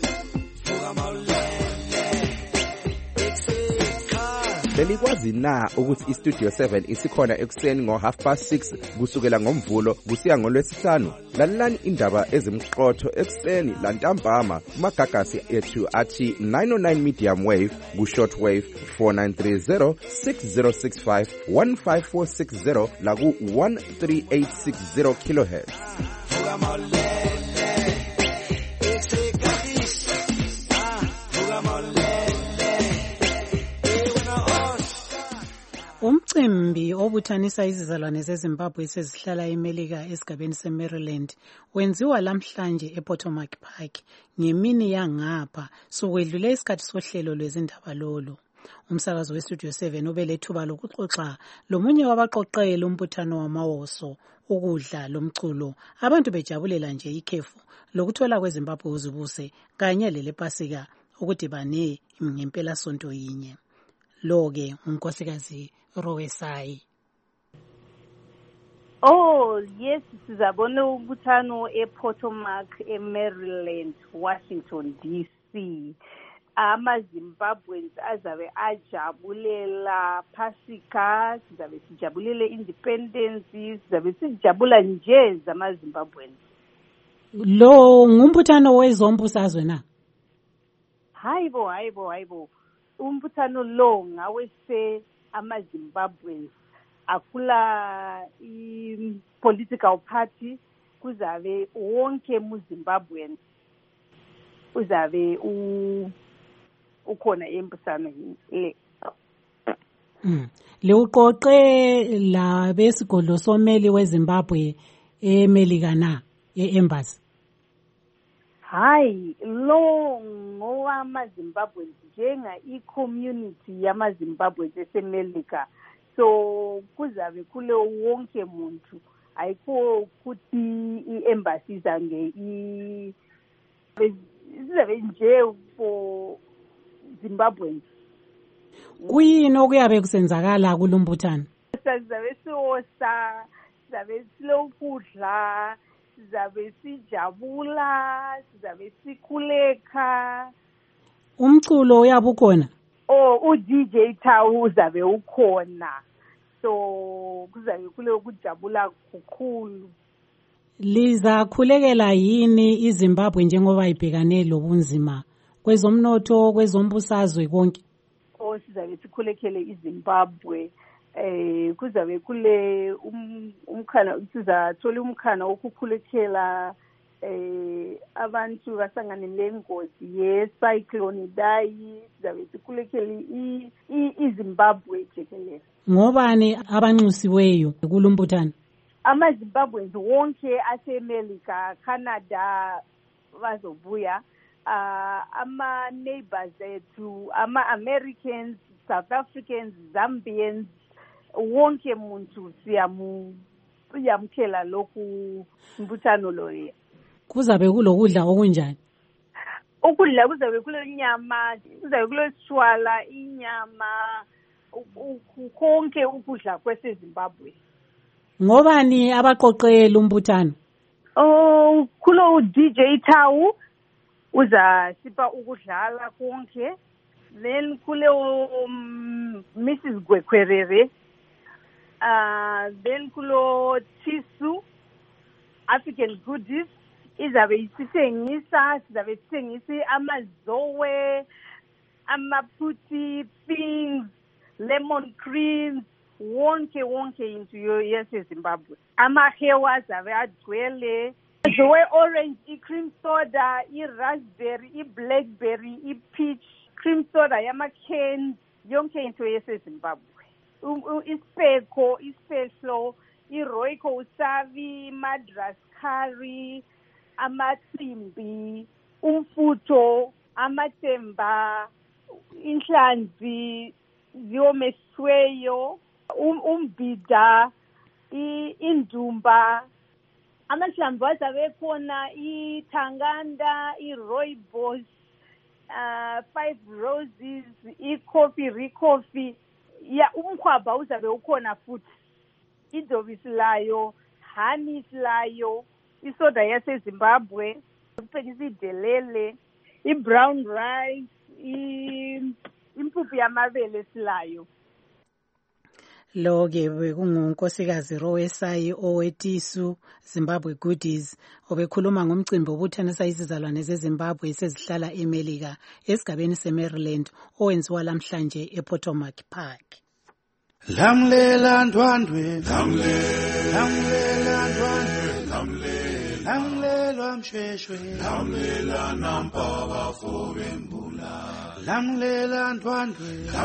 Belikwazi na ukuthi iStudio 7 isikhona ekuseni ngo6:30 kusukela ngomvulo kusiya ngolwesihlanu? Lalelani indaba ezimqotho ekuseni lantambama kumagagasi ethu athi 909 medium wave ku-shortwave 4930 6065 15460 laku 13860 kilohertz. Umcimbi obuthanisa izizalwane zeZimbabwe sezihlala eMelika esigabeni seMaryland wenziwa lamhlanje ePotomac Park ngemini yangapha sokwedlule isikhathi sohlelo lwezindaba lolu. Umsakazo weStudio 7 ubelethuba lokuxoxa lomunye wabaqoqeli umbuthano wamawoso ukudla lomculo, abantu bejabulela nje ikhefu lokuthola kweZimbabwe uzibuse kanye lelepasika ukudibane ngempela sonto yinye. Lo-ke unkosikazi Rowesai. Oh yes, sizabona ubuthano ePotomac eMaryland, Washington DC. Ama-Zimbabweans azabe ajabulela Pasika, sizabe sijabulele independence, sizabe sijabula nje zama-Zimbabweans. Lo ngumbuthano wezombusazwe na? Hayibo. Umbuthano lo ngawese ama-Zimbabweans akula i-political party, kuzabe wonke mu-Zimbabwean uzabe ukhona embusano le. Le uqoqe la besigodlo someli weZimbabwe eMelika na e-embassy? Hayi, lo ngowama-Zimbabweans njenga i-community yama-Zimbabweans eseMelika. So kuzabe kule wonke muntu, ayikho ukuthi i-embassy izange izabe nje for Zimbabweans. Kuyini okuyabe kusenzakala kulumbuthano? Sizabe siwosa, sizabe silokudla, sizabe sijabula, sizabe sikhuleka. Umculo uyabe ukhona? uDJ Thawu uzabe ukhona. So kuzabe kule ukujabula kukhulu. lizakhulekela yini iZimbabwe njengoba ibhekane lobunzima kwezomnotho, kwezombusazwe konke? Sizabe sikhulekele iZimbabwe. Kuzabe kule umkhana, sizathola umkhana wokukhulekela abantu basangane nengozi ye-cyclone Idai. Sizabe sikhulekele iZimbabwe jikelele. Ngobani abanxusiweyo kulumbuthano? AmaZimbabweans wonke aseMelika, Canada bazobuya, ama-neighbors ethu, ama-Americans, South Africans, Zambians, wonke muntu siyamkhela lokhu mbuthano loyo. Kuzabe kulokudla okunjani? Ukudla kuzabe kulenyama, kuzabe kulesishwala, inyama, konke ukudla kwaseZimbabwe. Ngobani abaqoqela umbuthano? Kulo DJ Tau uzasipha ukudlala konke. Then kulo Mrs. Gwekwerere. Then kulo Tisu African Goodies. Izabe isithengisa, sizabe sithengisa amazowe, amaphuti, things, lemon creams, wonke into yaseZimbabwe. Amahewa azabe agcwele, zowe orange, i-cream soda, i-raspberry, i-blackberry, i-peach, cream soda yama-cans, yonke into yaseZimbabwe. Ispeko, ispehlo, i-royco usavi, madras curry, amatsimbi, umfuto, amatemba, inhlanzi, ziyomesiweyo, umbida, indumba, amahlamvu azabe khona, ithanganda, i-rooibos, 5 roses, i-coffee, recoffee, ya umkhwabha uzabe ukhona futhi, idobisi layo, honey layo, isoda yaseZimbabwe, ukuphekisa idelele, i-brown rice, impuphu yamabele silayo. Lo-ke bekungunkosikazi Rowesayi owetisu Zimbabwe Goodies obekhuluma ngomcimbi obuthanisa izizalwane zeZimbabwe sezihlala eMelika esigabeni seMaryland owenziwa lamhlanje ePotomac Park. Lamlela ndwandwe, lamlela ndwandwe, lamlela msheshwe, lamlela nampa bafobembula, lamlela ndwandwe,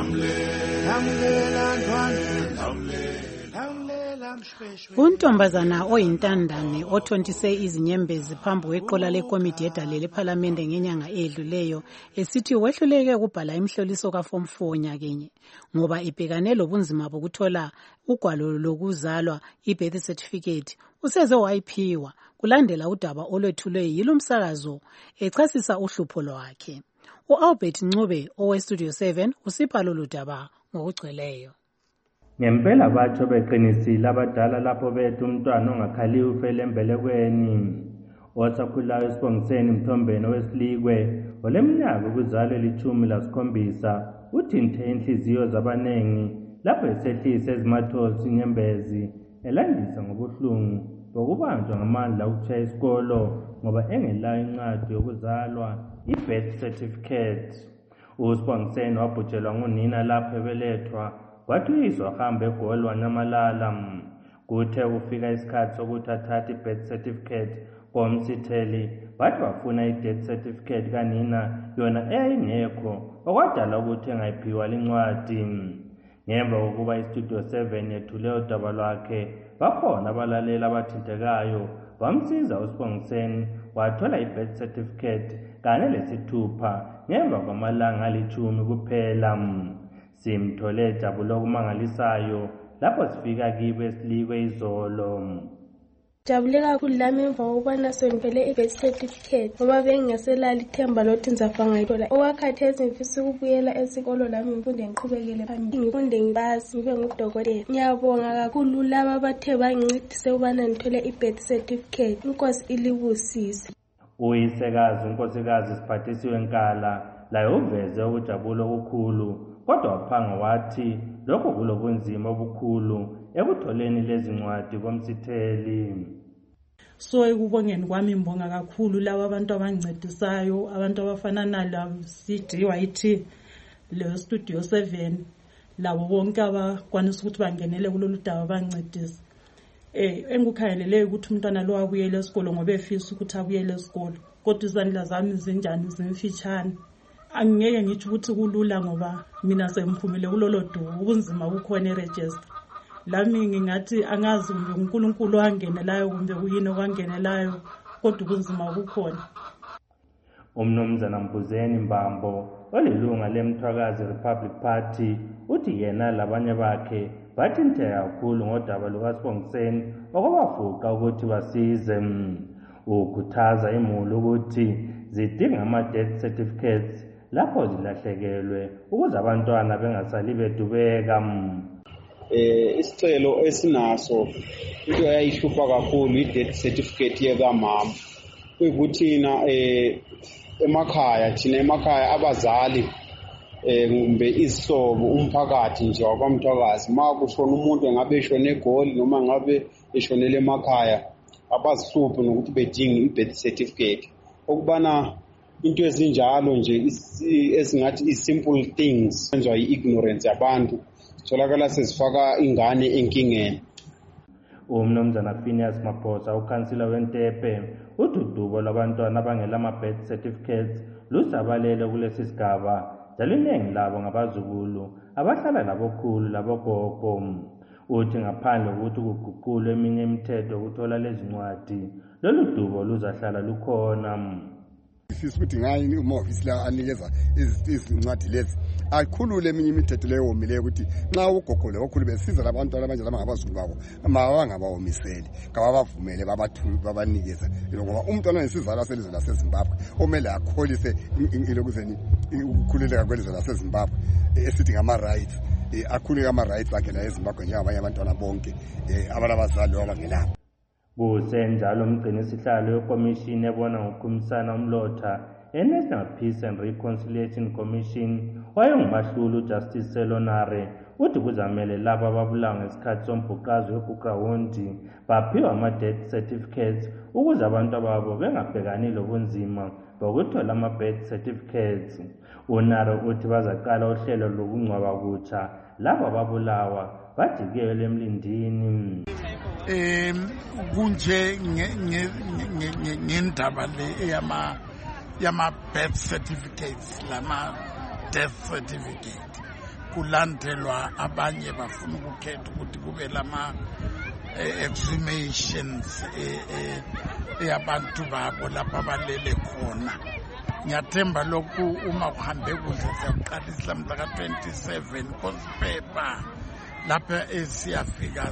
lamlela ndwandwe, lamlela msheshwe. Untombazana oyintandane othontise izinyembezi phambi kweqola lekomiti edalela ePhalamende ngenyanga edluleyo esithi wehluleke ukubhala imhloliso kaForm 4 nyakenye ngoba ibhekane lobunzima bokuthola ugwalo lokuzalwa i-birth certificate useze wayiphiwa kulandela udaba olwethulwe yilomsakazo echasisa uhlupho lwakhe. U-Albert Ncube oweStudio 7 usipha lolu daba ngokugcweleyo. Ngempela batsho beqinisile abadala lapho bethu umntwana ongakhali ufele embelekweni. Osakhulayo Sibongiseni Mthombeni owesilikwe oleminyaka ukuzalwa 17 uthinte inhliziyo zabanengi lapho esehlisa ezimathosi inyembezi elandisa ngobuhlungu bokubanjwa ngamandla ukutshaya isikolo ngoba engelayo incwadi yokuzalwa i-birth certificate. uSibongiseni wabhujelwa ngunina lapho ebelethwa wathi uyise wahamba eGoli wanyamalala. Kuthe kufika isikhathi sokuthi athathe i-birth certificate komsitheli bathi bafuna i-death certificate kanina yona eyayingekho okwadala ukuthi engayiphiwa lincwadi. Ngemva kokuba iStudio 7 yethule udaba lwakhe bakhona abalaleli abathintekayo bamsiza uSibongiseni wathola i-birth certificate kanye lesithupha ngemva kwamalanga 10 kuphela. Simthole jabulo kumangalisayo lapho sifika kibo esilikwe izolo. Jabule kakhulu lami emva kokubana sengithole i-birth certificate ngoba bengingaselali ithemba lokuthi ngizafa ngayithola. Okwakhathesi ngifisa ukubuyela esikolo lami ngifunde ngiqhubekele phambili, ngifunde ngibazi ngibe ngudokotela. Ngiyabonga kakhulu laba abathe bangincedise ukubana ngithole i-birth certificate. Inkosi ilibusise. Uyisekazi unkosikazi Siphathisiwe Nkala laye uveze ukujabula okukhulu kodwa waphanga wathi lokho kulobunzima obukhulu ekutholeni lezi ncwadi komsitheli. So ekubongeni kwami ngibonga kakhulu laba abantu abancedisayo, abantu abafana nala CDYT, le Studio 7, labo bonke abakwanisa ukuthi bangenele kulolu daba abancedisa. Engikukhangeleleyo ukuthi umntwana lo abuyele esikolo ngoba efisa ukuthi abuyele esikolo. Kodwa izandla zami zinjani zimfitshane. Angeke ngithi ukuthi kulula ngoba mina semphumile kulolo dubo, ubunzima bukhona eregister. Lami ngingathi angazi kumbe uNkulunkulu wangenelayo kumbe kuyini okwangenelayo, kodwa ubunzima bukhona. Umnumzana Mbuzeni Mbambo olilunga leMthwakazi Republic Party uthi yena labanye bakhe bathinteka kakhulu ngodaba lukaSibongiseni okwabafuqa ukuthi basize. Ukhuthaza imuli ukuthi zidinga ama-death certificates lapho zilahlekelwe ukuze abantwana bengasali bedubeka. Isicelo esinaso into eyayihlupha kakhulu i-death certificate yekamama. Kuyikuthi emakhaya abazali kumbe izihlobo umphakathi nje wakwaMthwakazi ma kushona umuntu engabe eshone eGoli noma ngabe eshonele emakhaya abazihluphi nokuthi bedinga i-birth certificate. Okubana into ezinjalo nje esingathi i-simple things enziwa i-ignorance yabantu tholakala sezifaka ingane enkingeni. Umnumzana Phineas Maphosa ukhansila weNtepe ududubo lwabantwana abangela ama-birth certificates lusabalele kulesi sigaba njalo iningi labo ngabazukulu abahlala labokhulu labogogo. Uthi ngaphandle kokuthi kuguqulwe eminye imithetho ukuthola lezi ncwadi lolu dubo luzahlala lukhona. Sifisa ukuthi ngayini umahhovisi la anikeza izincwadi lezi akhulule eminye imithetho leyo womileyo ukuthi nxa ugogo lokhulu besiza labantwana abanje laba ngabazukulu babo abangabawomiseli ngabavumele babanikeza ngoba umntwana nesizalwa selizwe laseZimbabwe omele akholise ilokuzeni ukukhululeka kwelizwe laseZimbabwe esithi ngama-rights akhululeke ama-rights akhe la eZimbabwe njengabanye abantwana bonke abalabazali abangelabo. Kusenjalo umgcinisihlalo wekomishini ebona ngokukhulumisana umlotha eNational Peace and Reconciliation Commission wayengumahlulu uJustice Selonare uthi kuzamele laba ababulawa ngesikhathi sombhuqazo weGugurawundi baphiwa ama-death certificates ukuze abantu babo bengabhekani lobunzima bokuthola ama-birth certificates. UNare uthi bazaqala uhlelo lokungcwaba kutsha labo ababulawa bajikele emlindini. Kunje ngendaba le yama birth certificates lama death certificate kulandelwa abanye bafuna ukukhetha ukuthi kube lama exhumations yabantu babo lapha balele khona. Ngiyathemba lokhu uma kuhambe kuhle siyaqalisa mhla ka-27 kosiphepha lapha esiyafika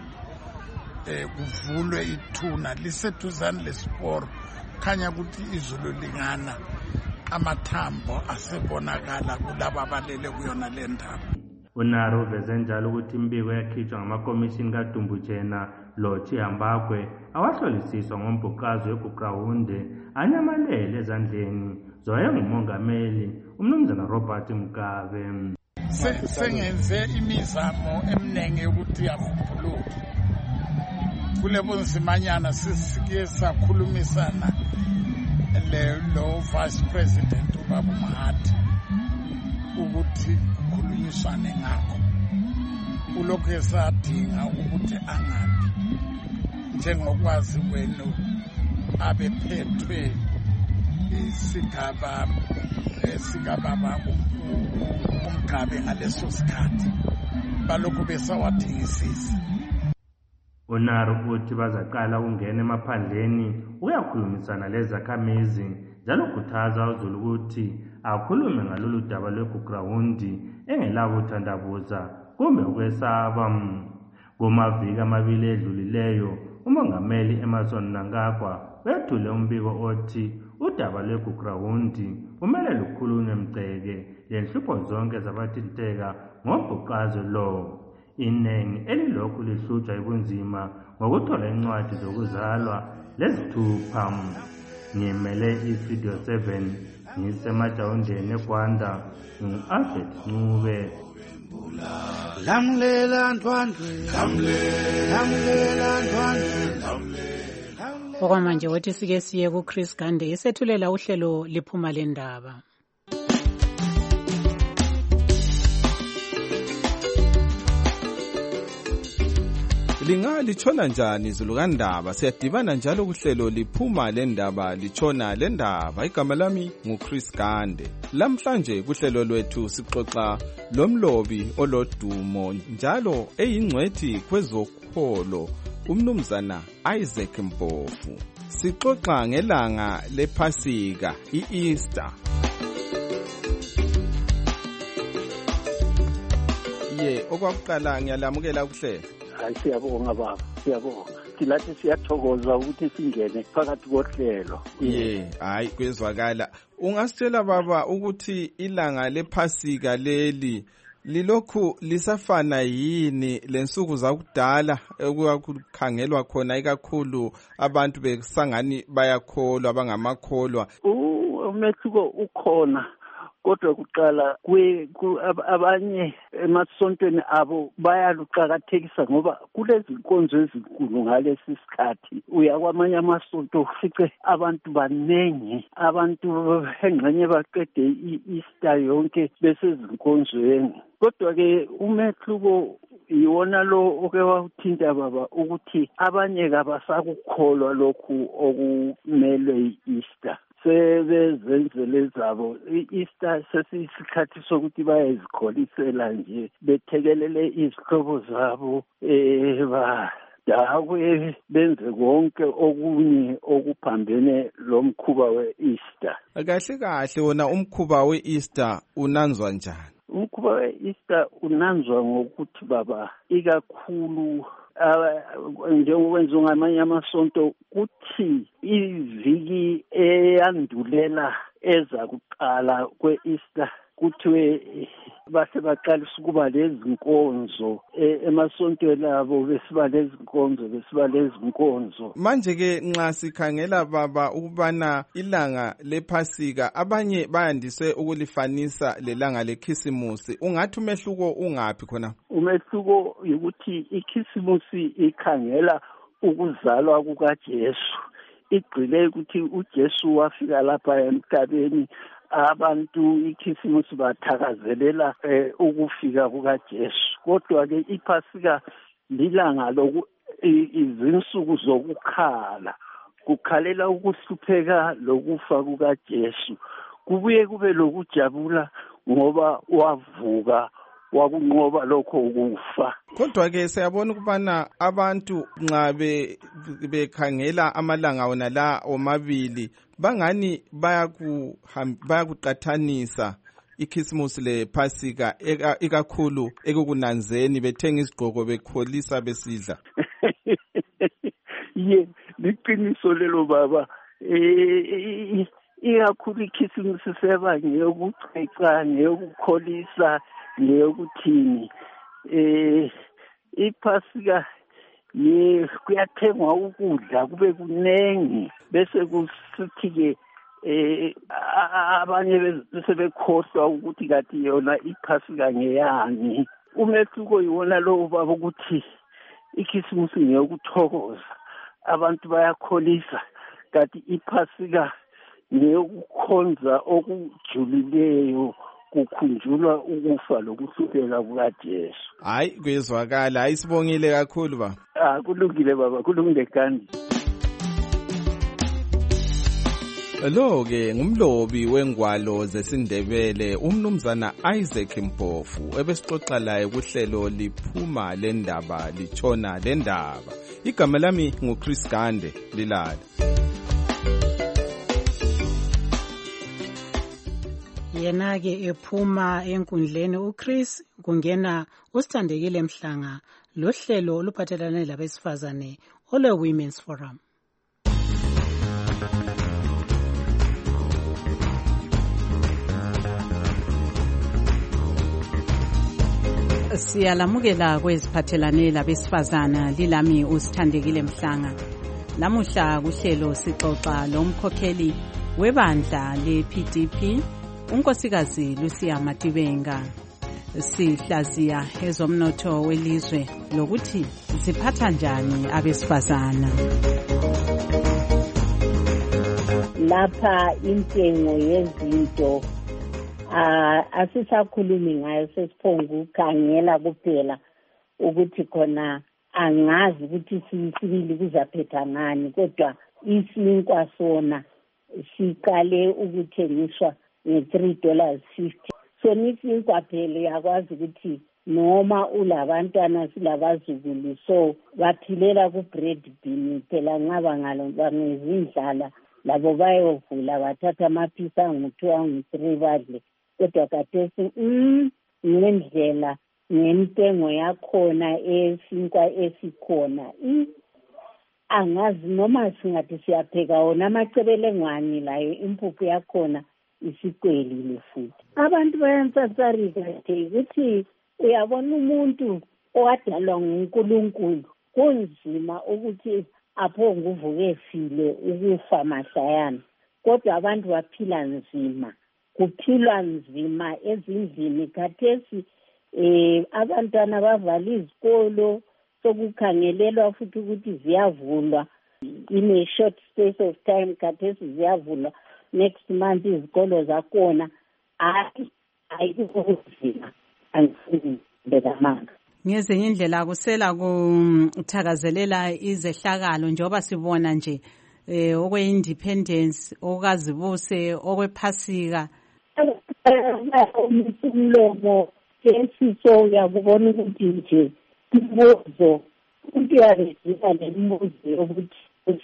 kuvulwe ithuna liseduzane lesiporo khanya ukuthi izulu lingana amathambo asebonakala kulabo abalele kuyona le ndaba. UNare uveze njalo ukuthi imbiko yakhitshwa ngamakomishini kaDumbutshena loChihambagwe awahlolisiswa ngombhuqazo weGugurawundi anyamalele ezandleni zowayengumongameli umnumzana Robert Mugabe. Sengenze imizamo eminingi yokuthi avumbuluke kule bunzimanyana sisike sakhulumisana lo vice president uBaba Mahathi ukuthi kukhulunyiswane ngakho ulokhu esadinga ukuthi angabi njengokwazi kwenu abephethwe isigaba esikababa uMgabe ngaleso sikhathi balokhu besawadingisisa. UNare uthi bazaqala ukungena emaphandleni uyakhulumisana lezakhamizi njalo ukhuthaza uZulu ukuthi akhulume ngalolu daba lweGugurawundi engelabo uthandabuza kumbe ukwesaba. Kumaviki amabili edlulileyo umongameli Emmerson Mnangagwa wethule umbiko othi udaba lweGugurawundi kumele lukhulunywe mgceke lenhlupho zonke zabathinteka ngombhuqazo lo. Inengi elilokhu lihlutshwa ibunzima ngokuthola incwadi zokuzalwa lezithupha. Ngimele iStudio 7 ngisemajawundeni eGwanda ngu-Alfred Ncube. Lamlela Ndwandwe, lamlela Ndwandwe. Okwamanje wothi sike siye kuChris Gande esethulela uhlelo liphuma lendaba. Litshona njani izulu kandaba? Siyadibana njalo kuhlelo liphuma lendaba litshona lendaba. Igama lami nguChris Gande. Lamhlanje kuhlelo lwethu sixoxa lomlobi olodumo njalo eyingcwethi kwezokholo umnumzana Isaac Mpofu. Sixoxa ngelanga lePhasika, iEaster. Okwakuqala ngiyalamukela kuhlelo. Hayi siyabonga baba, siyabonga. Silathi siyathokoza ukuthi singene phakathi kohlelo. Hayi kwezwakala. Ungasitshela baba ukuthi ilanga lePhasika leli lilokhu lisafana yini lensuku zakudala ekukhangelwa khona ikakhulu abantu besangani bayakholwa abangamakholwa? Umehluko ukhona. Kodwa kuqala abanye emasontweni abo bayaluqakathekisa ngoba kulezi nkonzo ezinkulu ngalesi sikhathi. Uya kwamanye amasonto ufice abantu banengi, abantu engxenye baqede i-Easter yonke besezinkonzweni. Kodwa-ke umehluko yiwona lo oke wawuthinta baba ukuthi abanye kabasakukholwa lokhu okumelwe i-Easter. Sebezenzele zabo i-Easter sesiyisikhathi sokuthi bayazikholisela nje bethekelele izihlobo zabo badakwe benze konke okunye okuphambene lomkhuba we-Easter. Kahle kahle wona umkhuba we-Easter unanzwa njani? Umkhuba we-Easter unanzwa ngokuthi baba ikakhulu njengokwenza ngamanye amasonto kuthi iviki eyandulela eza kuqala kwe-Easter kuthiwe base baqalisa ukuba lezinkonzo emasontweni abo besiba lezinkonzo. Manje-ke nxa sikhangela baba ukubana ilanga lePhasika abanye bayandise ukulifanisa lelanga leKhisimusi, ungathi umehluko ungaphi khona? Umehluko ukuthi iKhisimusi ikhangela ukuzalwa kukaJesu, igxile ukuthi uJesu wafika lapha emhlabeni. Abantu iKhisimusi bathakazelela ukufika kukaJesu. Kodwa-ke iPhasika lilanga izinsuku zokukhala, kukhalela ukuhlupheka lokufa kukaJesu. Kubuye kube lokujabula ngoba wavuka wakunqoba lokho ukufa. Kodwa-ke siyabona ukubana abantu nxa bekhangela amalanga wona la omabili bangani bayakuqathanisa iKhisimusi lePhasika ikakhulu ekukunanzeni bethenga izigqoko bekholisa besidla. Liqiniso lelo baba. Ikakhulu iKhisimusi seba ngeyokuceca, ngeyokukholisa, ngeyokuthini. iPhasika kuyathengwa ukudla kube kunengi bese kusithi-ke abanye sebekhohlwa ukuthi kathi yona iPhasika ngeyani. Umehluko yiwona lowo baba ukuthi iKhisimusi ngeyokuthokoza, abantu bayakholisa, kanti iPhasika ngeyokukhonza okujulileyo, kukhunjulwa ukufa lokuhlupheka kukaJesu. Hayi kwezwakala, hayi sibongile kakhulu ba. Kulungile baba, kulungile kandi. Lo-ke ngumlobi wengwalo zesiNdebele umnumzana Isaac Mpofu ebesixoxa laye kuhlelo liphuma lendaba litshona lendaba. Igama lami nguChris Gande, lilala. Yena-ke ephuma enkundleni uChris kungena uSithandekile Mhlanga lohlelo oluphathelane labesifazane olwe-Women's Forum. Siyalamukela kweziphathelane labesifazana, lilami uSithandekile Mhlanga. Namuhla kuhlelo sixoxa lomkhokheli webandla le-PDP unkosikazi Lucia Matibenga. Sihlaziya ezomnotho welizwe lokuthi ziphatha njani abesifazana. lapha intengo yezinto asisakhulumi ngayo, sesiphonga ukukhangela kuphela ukuthi khona angazi ukuthi sibili kuzaphetha ngani, kodwa isinkwa sona siqale ukuthengiswa nge$3.50. So nisinkwa phela yakwazi ukuthi noma ulabantwana silabazukulu so baphilela ku-bread bin phela nqaba ngalo bangezindlala labo bayovula bathatha amaphisi angu-2 angu-3 badle, kodwa kathesi ngendlela ngentengo yakhona esinkwa esikhona angazi noma singathi siyapheka wona amacebelengwane layo impuphu yakhona isikwelile futhi. Abantu bayansasarika nje ukuthi uyabona umuntu owadalwa nguNkulunkulu kunzima ukuthi aphonge uvuke efile ukufa mahlayana, kodwa abantu baphila nzima, kuphilwa nzima ezindlini khathesi. Abantwana bavala izikolo sokukhangelelwa futhi ukuthi ziyavulwa in a short space of time, khathesi ziyavulwa next month izikolo zakhona. Ayikuzima angibekamanga ngezinye indlela akusela kuthakazelela izehlakalo njengoba sibona nje okwe-independence, okazibuse, okwephasika. Umlomo esiso uyakubona ukuthi nje imibuzo umuntu uyabezisa lemibuzo yokuthi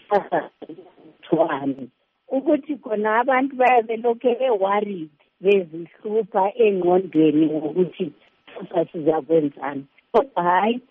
usahani ukuthi khona abantu bayabelokhe be-worried bezihlupha engqondweni ngokuthi sizakwenzani. Kodwa hayi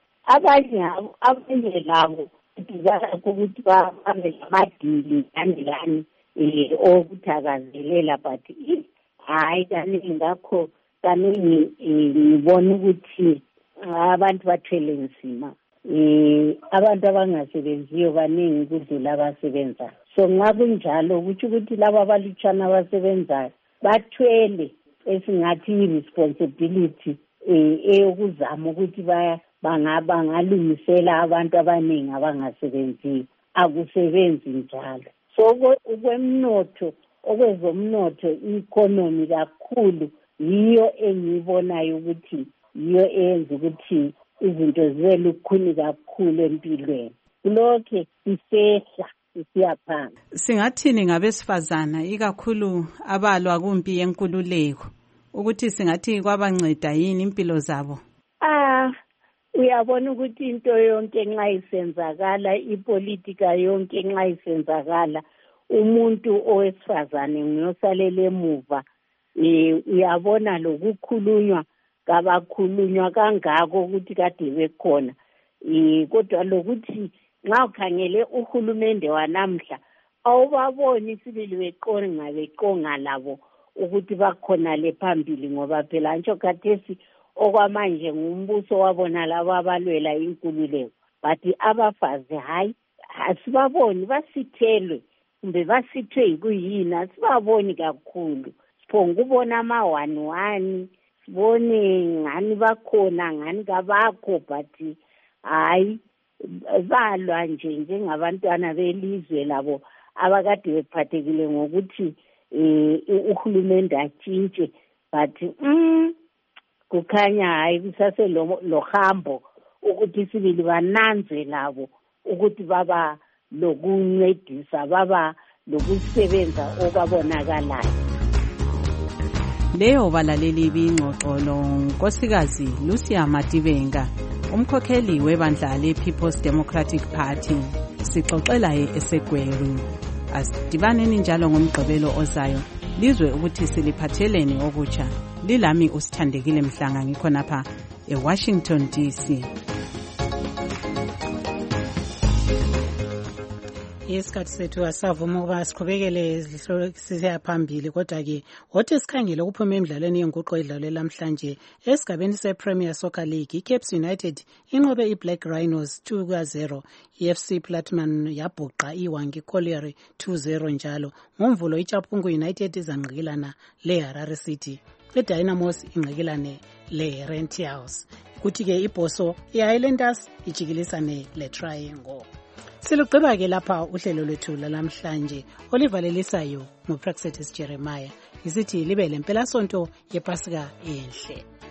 abanye labo kudizakho ukuthi babe lamadili lani okuthakazelela, but hayi kaningi ngakho kaningi ngibona ukuthi abantu bathwele nzima. Abantu abangasebenziyo baningi kudlula abasebenzayo. So nxa kunjalo kutsho ukuthi laba abalutshwana abasebenzayo bathwele esingathi i-responsibility eyokuzama ukuthi bangalungisela abantu abaningi abangasebenziyo. Akusebenzi njalo. So okwemnotho, okwezomnotho, i-economy kakhulu yiyo engiyibonayo ukuthi yiyo eyenza ukuthi izinto zibe lukhuni kakhulu empilweni. Kulokhe isehla isiyaphanga. Singathini ngabesifazana ikakhulu abalwa kumpi yenkululeko ukuthi singathi kwabanceda yini impilo zabo? Uyabona ukuthi into yonke nxa isenzakala, ipolitika yonke nxa isenzakala, umuntu owesifazane nguyosalela emuva. Uyabona lokukhulunywa kabakhulunywa kangako ukuthi kade bekhona. Kodwa lokuthi nxa ukhangele uhulumende wanamhla awubaboni sibili beqonga labo ukuthi bakhona le phambili, ngoba phela ntsho khathesi okwamanje ngumbuso wabona labo abalwela inkululeko, but abafazi hayi asibaboni, basithelwe kumbe basithwe yikuyini, asibaboni kakhulu. Siphonga ukubona ama-1-1, sibone ngani bakhona ngani kabakho, but hayi balwa nje njengabantwana belizwe labo abakade bephathekile ngokuthi uhulumende atshintshe, but kukhanya hayi kusase lo hambo ukuthi sibili bananze labo ukuthi baba lokuncedisa, baba lokusebenza okwabonakalayo. Leyo balaleli bingxoxo lonkosikazi Lucia Matibenga, umkhokheli webandla le-People's Democratic Party, sixoxela eSegweru. Asidibaneni njalo ngomgqibelo ozayo lizwe ukuthi siliphatheleni okutsha. Lilami uSithandekile Mhlanga ngikhonapha eWashington DC. Isikhathi sethu asavuma ukuba siqhubekele sisiya phambili, kodwa-ke wothi sikhangele ukuphuma emidlalweni yenguqu edlalwe namhlanje esigabeni se-Premier Soccer League. iCaps United inqobe iBlack Rhinos 2-0, iFC Platinum yabhuqa iWangi Colliery 2-0 njalo. Ngomvulo iChapungu United izangqikilana leHarare City, iDynamos ingqikilane leRentiers, kuthi-ke iBhoso iHighlanders ijikilisane leTriangle. Silugqiba-ke lapha uhlelo lwethu lalamhlanje olivalelisayo nguPraxetis Jeremiah isithi libe lempelasonto yePasika enhle.